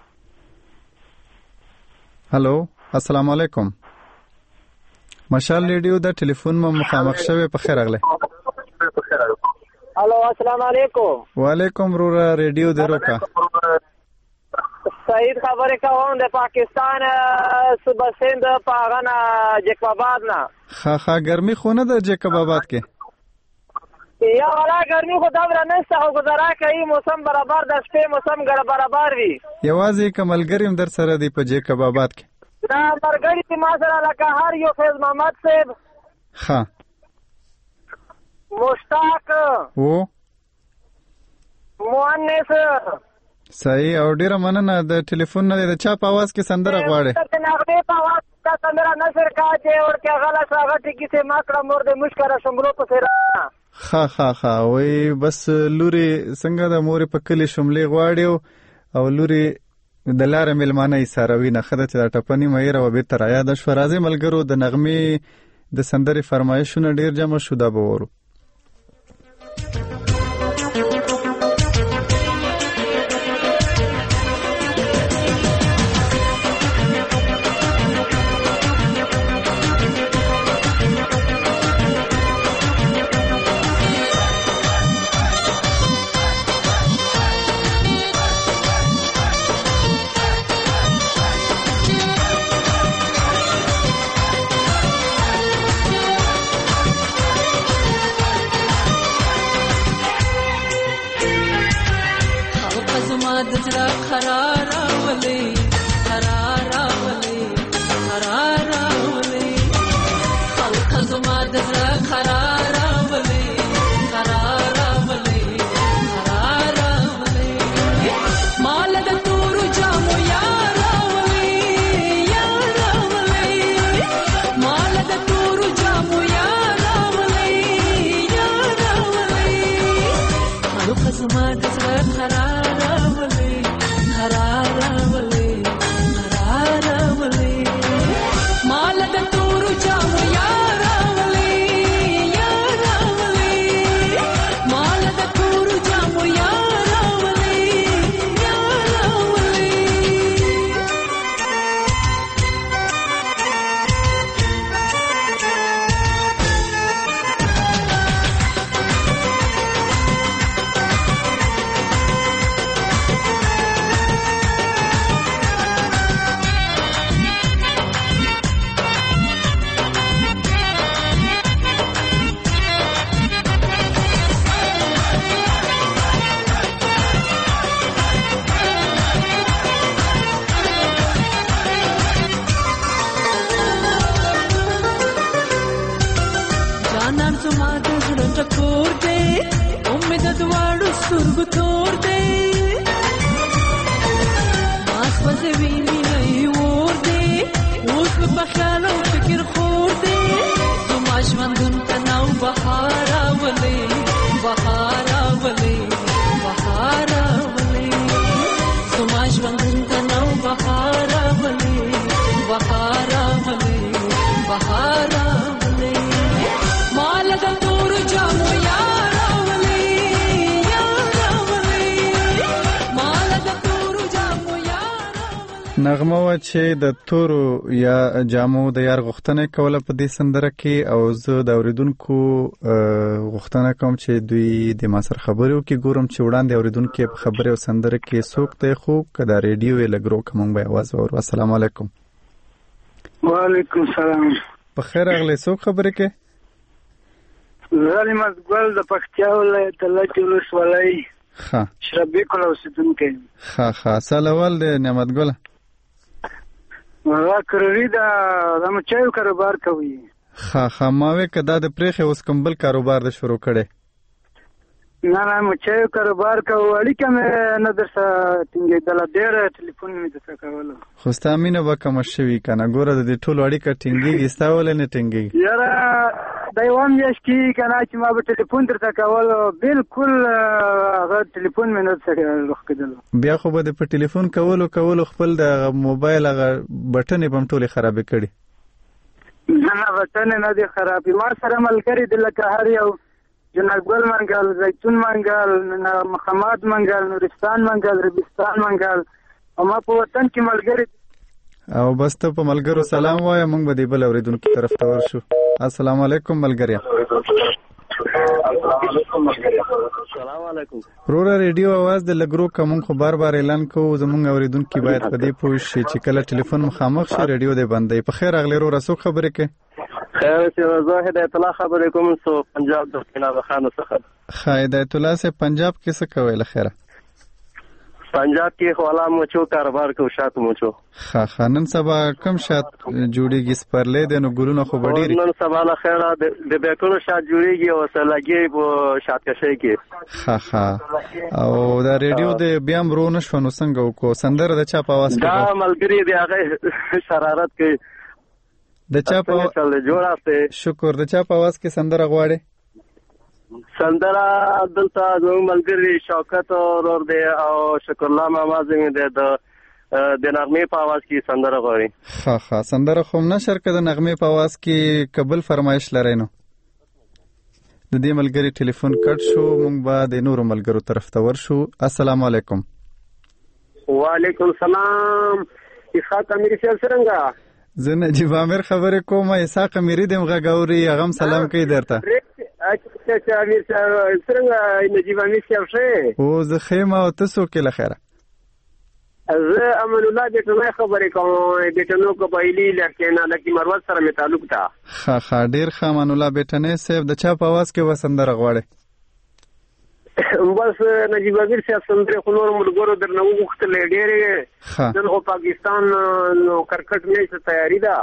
هلو السلام علیکم. مشال ریډیو د ټلیفون مو مخامخ شوی. په خیر راغلی. هلو السلام علیکم. وعلیکم رورا ریډیو دې روکا. سعید خبرې کوم د پاکستان صوبه سند په هغه نه جیکب آباد نه. ښه ګرمي خو نه ده جیکب آباد کې؟ یا والا ګرمي خو دومره نشته خو ګذرا کوي. موسم برابر د شپې موسم برابر وي. یوازې که ملګري هم در سره دی په جیکب آباد کې؟ دا ملګري چې ما سره لکه هر یو فیض محمد صاحب، ښه مشتاق مؤنث. صحیح. او ډیره مننه. د ټلیفون نه د چا په आवाज کې سندره غواړي؟ د نغمې په आवाज کې سندره نشر کا چې ورته غلا څنګه ټکی ته ماکړه مور د مشکره شملو په سره. ها وای بس لوري څنګه د مور په کلی شملې غواړي او لوري د لار ملمانه یې ساروي نه خدای ته ټپنی مې را وبې تر یاد شو. راځي ملګرو د نغمې د سندرې فرمایشونه ډیر جمع شو دا بورو. نغمه و چې د تورو یا جامو د یار غوښتنه کوله په دې سندره کې او زه د اوریدونکو غوښتنه کوم چې دوی د ما سره خبرې وکړي. ګورم چې وړاندې اوریدونکو په خبرې او سندره کې څوک دی خو که د ریډیو یې لګرو که مونږ به اواز واورو. السلام علیکم. وعلیکم السلام. په خیر راغلی. څوک خبرې کوي؟ ظالم ګل د پکتیا ولایت لټي ولسوالۍ شربي کله اوسېدونکی. ښه سلوال دی نعمت ګله. کروي دا مچایو کاروبار کوي. ښه ما وې که دا د پرېښې اوس کوم بل کاروبار د شروع کړی؟ نه مچایو کاروبار کوو. اړیکه مې نه در سره ټینګېدله. ډېره ټلیفون مې درته کولو خو ستا مینه به کمه شوي که نه. ګوره د دې ټولو اړیکه ټینګېږي ستا ولې نه ټینګېږي؟ یاره دا یوه میاشت کېږي که نه چې ما به ټلیفون درته کولو بلکل هغه ټلیفون مې نه سره روښکېدلو. بیا خو به د په ټلیفون کولو خپل د موبایل هغه بټنې به هم ټولې خرابې کړي. نه بټنې نه دي خرابې. ما سره ملګري دي لکه هر یو جنرال منګل، زیتون منګل، محمد منګل، نورستان منګل، ربستان منګل، او ما په وطن کې ملګری او بس ته په ملګرو سلام وایه. موږ به د بل اوریدونکو طرف ته ورشو. السلام علیکم ملګریا. السلام علیکم. وروره ریډیو आवाज د لګرو کوم خو بار بار اعلان کوو، زمونږ اوریدونکو باید په دې پوه شي چې کله ټلیفون مخامخ شي ریډیو دې بندي. په خیر اغلی وروره څوک خبرې کوي؟ خیر چې زه هدایت الله خبرې کوم سو پنجاب د کناب خان څخه. هدایت الله سے پنجاب کې څه کوي لخيره؟ پنجاب کې خوالا موچو کاروبار کو شات موچو. نن سبا کم شات جوړیږي سپرلې د نو ګلونو خو بډېری. نن سبا له خیره د بیکونو شات جوړیږي او سلګي په شات کشي کې. او دا ریډیو د بیا مرونه شو نو څنګه وکړو؟ سندره د چا په आवाज کې دا ملګری دی هغه شرارت کوي. د چا په جوړه شکر د چا په आवाज کې سندره غواړي؟ سندره دلته زموږ ملګری شوکت اور دی او شکر الله ماما زموږ دی د نغمې په आवाज کې سندره غواړي. سندره خو نشر کړه د نغمې په आवाज کې قبل فرمایش لري نو د دې ملګری ټلیفون کټ شو. موږ به د نورو ملګرو طرف ته ورشو. السلام علیکم. وعلیکم السلام. اسحاق امیری څنګه؟ زه نجیب امیر خبرې کوم. اسحاق امیری دم غاوري هغه سلام کوي درته. اچھا امیر څنګه نجیب امیر څه او زه خیمه او تاسو کې لخيره. زه امان الله بیٹنو خبرې کوم. بیٹنو قبایلی لکه لکه مروت سره می تعلق تا. ډیر ښه امان الله بیٹنه صاحب د چا په आवाज کې وسندره غواړي؟ بس نجیب امیر صاحب سندره خو نور ملګرو درنه وغوښتل ډېرې. نن خو پاکستان نو کرکټ میچ تیاری ده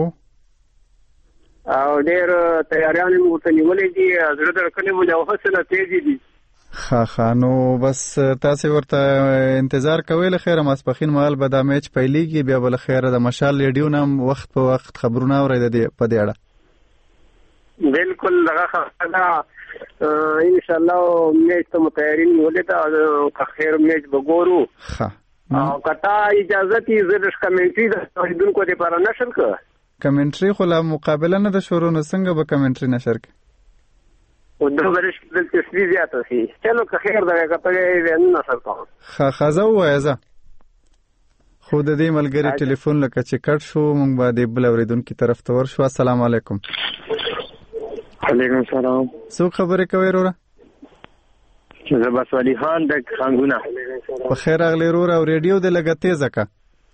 او ډېر تیاریان مو ته نیولې دي. زړه درکنه مو له حسنه تیزی دي. نو بس تاسو ورته انتظار کوئ. له خیره ماسپخین مال به دا میچ پیلېږي، بیا بل خیره د مشال ریډیو نام وخت په وخت خبرونه اوري په دې اړه. بالکل دغه خبره ان شاء الله میچ ته متیارین ولې ته خیر میچ وګورو. او کتا اجازه تی زرش کمنټری د اوریدونکو لپاره نشر کړ. کمنټری خو لا مقابله نه د شروع نه څنګه به کمنټری نشر کړي؟ او د ورش د تسلیه زیاته شي. چلو که خیر دغه کته نه نشر کوم. خزه وایزه خو د دې ملګری ټلیفون لکه چې کټ شو. مونږ به د بل اوریدونکو طرف ته ورشو. السلام علیکم. وعلیکم السلام. څوک خبرې کوي وروره؟ زه بس ولی خان د خانګونه. په خیر اغلی وروره او ریډیو د لګه تیزه کا.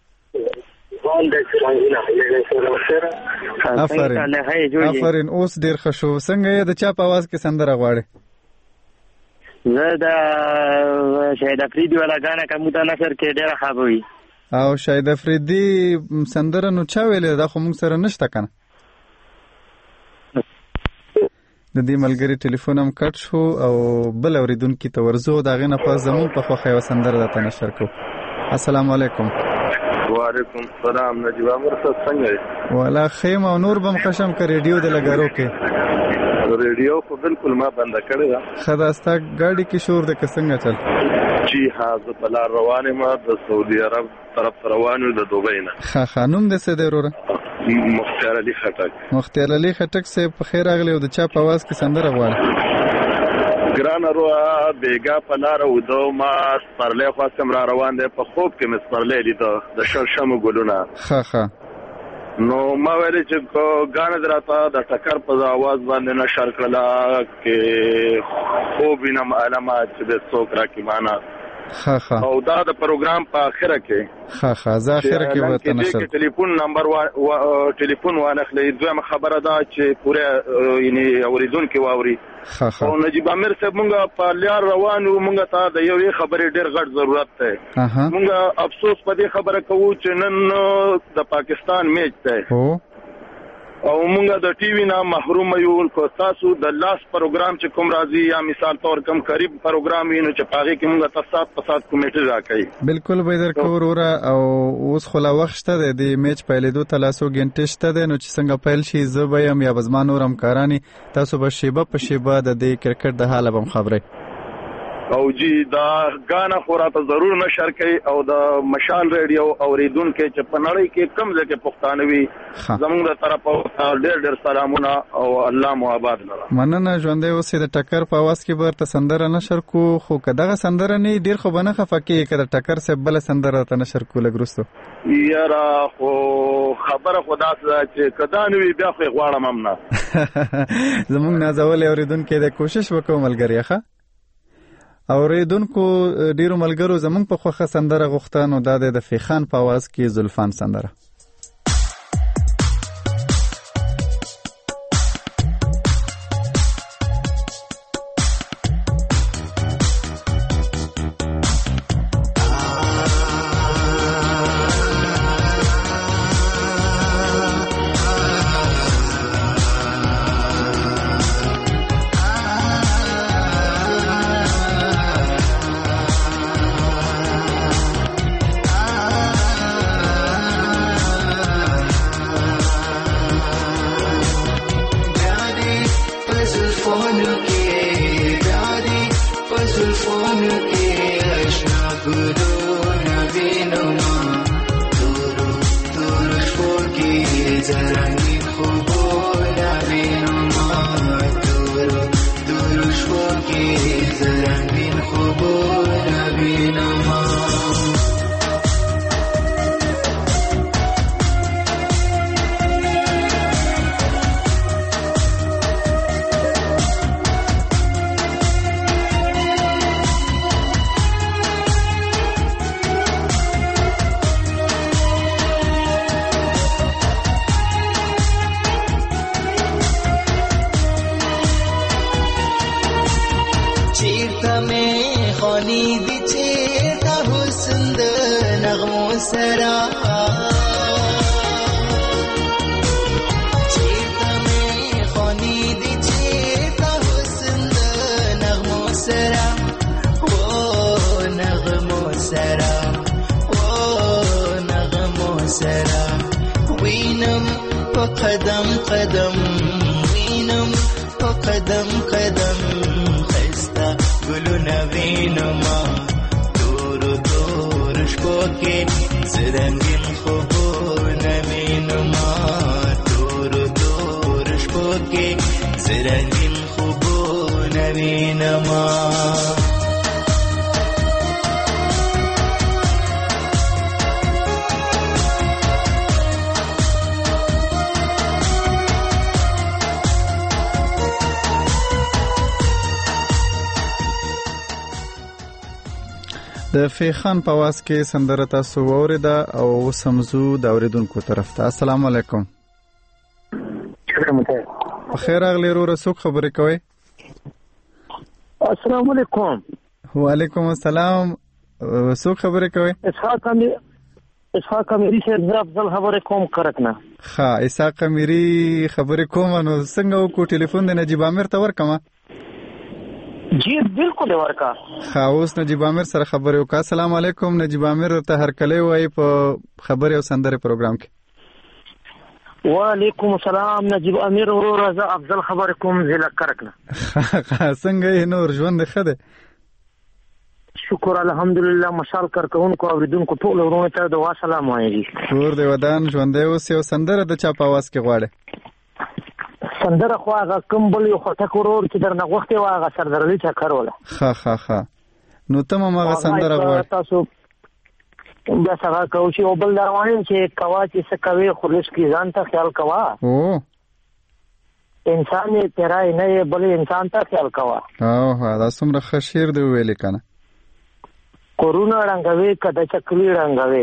افرین اوس ډیر ښه شو. څنګه یې د چا په आवाज کې سندره غواړي؟ زه د شهید افریدي ولا غانا کوم ته نشر کې ډیر ښه وي. او شهید افریدي سندره نو چا ویلې؟ دا خو موږ سره نشته کنه. د دې ملګری ټلیفون هم کټ شو او بل اوریدونکو ته ورزو. دا غنه په زمون په خوخه یو سندره د نشر کو. السلام علیکم. وعلیکم السلام. نجیب امیر څنګه؟ والا خیم او نور بم خشم ک ریډیو د لګارو کې. ریډیو خو بالکل ما بند کړی دا. خداستا ګاډي کې شور د کسنګ چل. جی ها زه په لار روانه ما د سعودي عرب طرف روانو د دوبۍ نه. خانوم د څه دی وروره؟ مختار علي خټک. مختار علي خټک صاحب په خیر اغلی او د چا په आवाज کې سندره غواړي؟ ګران روا بیګا په لار او دو ما سپرلې خواستم را روان دی. په خوب کې مې سپرلې لیدو د شرشمو ګلونه. نو ما ویل چې غاڼه دراته د ټکر په आवाज باندې نشر کړلا کې خوب وینم علامات چې د څوک را کې معنا. او دا د پروګرام په اخره کې ځا اخره کې وته نشر ټلیفون نمبر ټلیفون وانخلې. دویمه خبره ده چې پوره یعنی اوریدونکو واوري. او نجیب امیر صاحب مونږه په لار روانو. مونږه ته د یوې خبرې ډېر غټ ضرورت دی. مونږه افسوس په دې خبره کوو چې نن د پاکستان میچ دی او مونږه د ټي وي نه محروم یو. کو تاسو د لاس پروګرام چې کوم راځي یا مثال تور کم قریب پروګرام وینو چې پاغه کې مونږه تاسو په سات کمیټه راکړي. بالکل به درکو وروره. او اوس خلا وخت شته د میچ پیلېدو ته لاسو غنټه شته ده. نو چې څنګه پیل شي زه به یم یا بزمان نورم کارانی تاسو به شیبه په شیبه د دې کرکټ د حاله بم خبره. او جی دا غانا خوراته ضرور نشر کوي او د مشال ریډیو اوریدونکو چې په نړۍ کې کم ځای کې پښتانوي زموږ د طرفه ډېر سلامونه او الله مو آباد لره. مننه ژوندې اوسې. د ټکر په आवाज کې برته سندره نشر کو خو کداغه سندره نه ډیر خو بنه خفقي کړه ټکر سه بل سندره ته نشر کو لګرستو یارا خو خبره خدا چې کدا نوې بیا خو غواړم هم نه زموږ نازول اوریدونکو د کوشش وکوم ملګریخه اوریدونکو ډیرو ملګرو زموږ په خوخه سندره غوښته نو د فیخان په आवाज کې زلفان سندره. قدم قدم وینم په قدم قدم خستا ګلونه وینم دور دور شپو کې زرنګین خوبونه وینم دور دور شپو کې زرنګین خوبونه وینم. د فیخان په आवाज کې سندره تاسو اوریدا او سمزو د اوریدونکو طرف ته. السلام علیکم. بخیر اغلی رو رسوک خبرې کوي. السلام علیکم. وعلیکم السلام. رسوک خبرې کوي. اسحاق امیری سے افضل خبرې کوم کرکنه. ها اسحاق امیری خبرې کوم نو څنګه وکړو ټلیفون د نجیب عامر ته ورکما. جی بالکل ورکا. خاوس نجیب عامر سره خبرې وکړه. السلام علیکم. نجیب عامر ته هر کله وای په خبرې او سندره پروګرام کې. وعلیکم السلام. نجیب عامر ورو رضا افضل خبرې کوم ضلع کرکنه. څنګه نور ژوند ښه ده؟ شکر الحمدلله. مشال کارکونکو اوریدونکو ټول ورونه ته دعا سلام وایي. کور دی ودان ژوندې اوس یو سندره د چا په आवाज کې غواړي؟ سندره خو هغه کوم بل یو خټک ورور چې درنه وخت یې هغه سردرلی چکر ولا. ها نو ته ما سندره غواړې تاسو بیا څنګه کوو چې او بل روانین چې کوا چې څه کوي خلص کی ځان ته خیال کوا. انسان یې تیرای نه بل انسان ته خیال کوا. دا څومره ښه شعر دی ویل کنه. کورونا رنگوي کده چکلی رنگوي.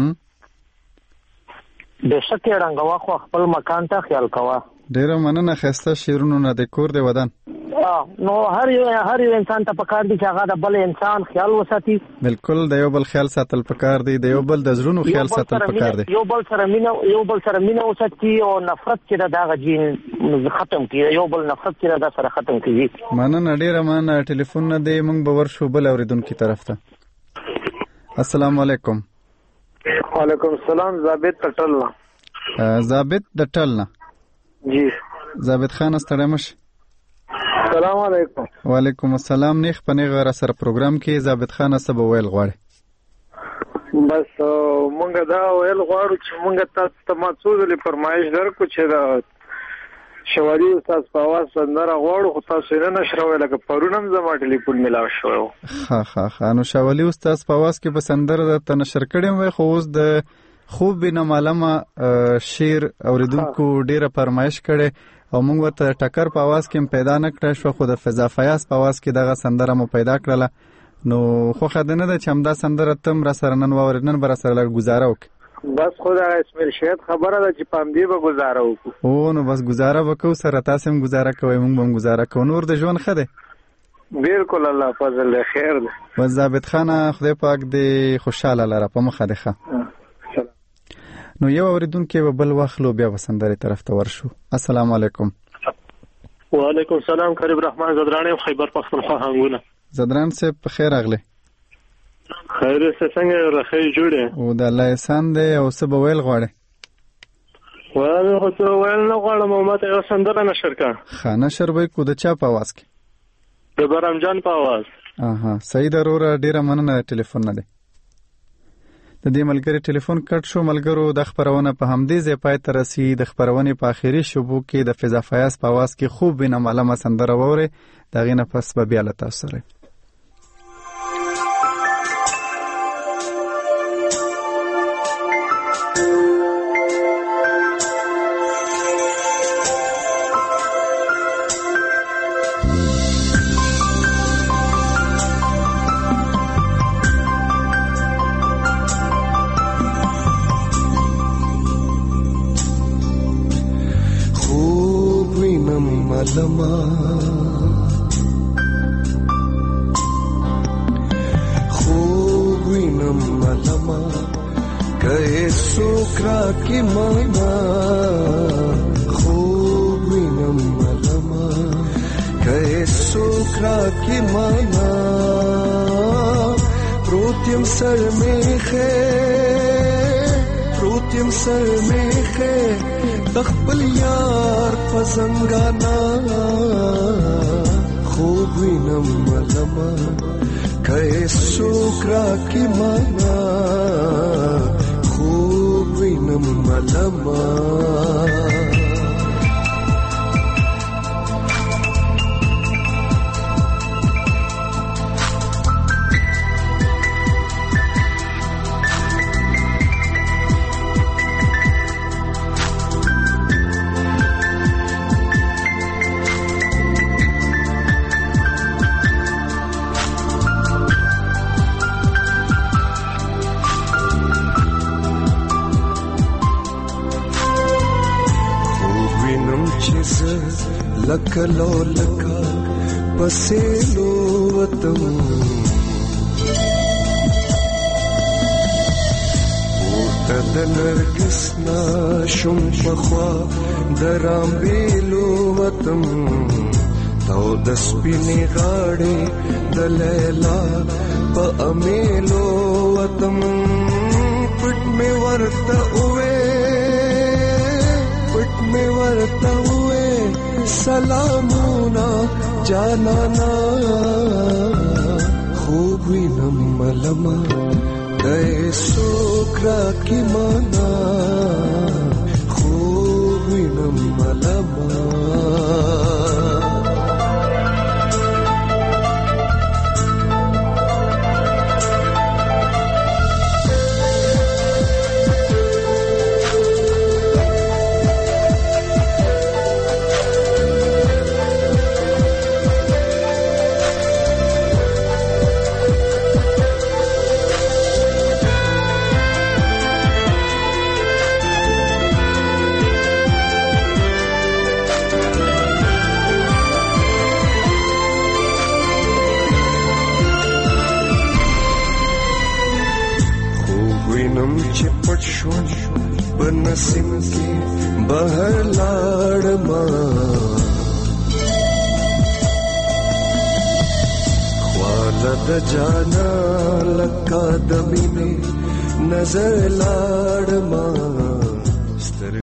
بشک رنگوا خو خپل مکان ته خیال کوا. ډیره مننه. خسته شیرونو نه د کور دی ودان. نو هر یو انسان ته پکار دی چې هغه د بل انسان خیال وساتي. بالکل د یو بل خیال ساتل پکار دی. د یو بل د زړونو خیال ساتل پکار دی. یو بل سره مینه وساتي او نفرت چې دغه جین ختم کړي. یو بل نفرت چې دا سره ختم کړي. مننه ډیره مننه. ټلیفون نه دی مونږ به ورشو بل اوریدونکو طرف ته. السلام علیکم. وعلیکم السلام. ضابط ټټلنا. ضابط د ټلنا. جی ضابط خان ستړی مش. السلام علیکم. وعلیکم السلام. نیخ پنیغه را سره پروګرام کې ضابط خان سبا ویل غواړي. بس مونږ دا ویل غواړو چې مونږ تاسو ته ماڅو د فرمایش درکو چې دا شوالي استاد په आवाज سندره غواړو خو تاسو نه نشروي لکه پرونم زما ټلیفون ملاو شو. ها نو شوالي استاد په आवाज کې به سندره د تنشر کړم وای خو اوس د خوب بنا معلومه شعر اوریدونکو ډیره فرمایش کړي او موږ ورته ټکر په आवाज کې پیدا نه کړی شو خو د فضا فیاض په आवाज کې دغه سندره مو پیدا کړله نو خو خدانه د چمدا سندره تم را سره نن ورنن بر سره لګ گزاره وک بس خدا اسماعیل شهید خبره ده چې پام دی به گزاره وکړو. او نو بس گزاره وکړو سره تاسو هم گزاره کوئ موږ هم گزاره کوو نور د ژوند خده. بالکل الله فضل له خیر ده. و ضابط خان خدای پاک دې خوشاله لره په مخه ده. نو یو اوریدونکو به بل واخلو بیا وسندره طرف ته ورشو. السلام علیکم. وعلیکم السلام. کریم رحمان زدرانی خیبر پختونخوا هنګونه. زدران سے په خیر اغله. خیر څنګه راخی جوړه او د الله احسان دی او څه به ویل غواړي. وایي خو څه ویل نه غواړم ماته یو سندره نشر کا. خانه شربای کو د چا په आवाज کې؟ د برام جان په आवाज. صحیح ضروره ډیره مننه ټلیفون نه دی. د دې ملګری ټلیفون کټ شو. ملګرو د خبرونه په همدې ځای پای ته رسي. د خبرونه په اخیری شوبو کې د فضا فیاض په आवाज کې خوب بنا معلومه سندره وره دغه نه پس به بیا له تاسو سره. خوب وینم ملما کئ سوکرا کی مانا خوب وینم ملما کئ سوکرا کی مانا پروتیم سر میخه تخبل یار پزنگانا خوب وینم ملما کئ سوکرا کی مانا خوب وینم ملما لکلو لکا پسیلو وطم پورتا دنرگسنا شم پخوا درام بیلو وطم تو دسپینی غاڑی دلیلا پا امیلو وطم پٹ میں ورطا ہوئے سلامونا جانانا خوب وینم ملما کئ سوکرا کی مانا خوب وینم ملما بنسیم کی بہر لاڑ ماں خوالد جانا لکا دمی میں نظر لاڑ ماں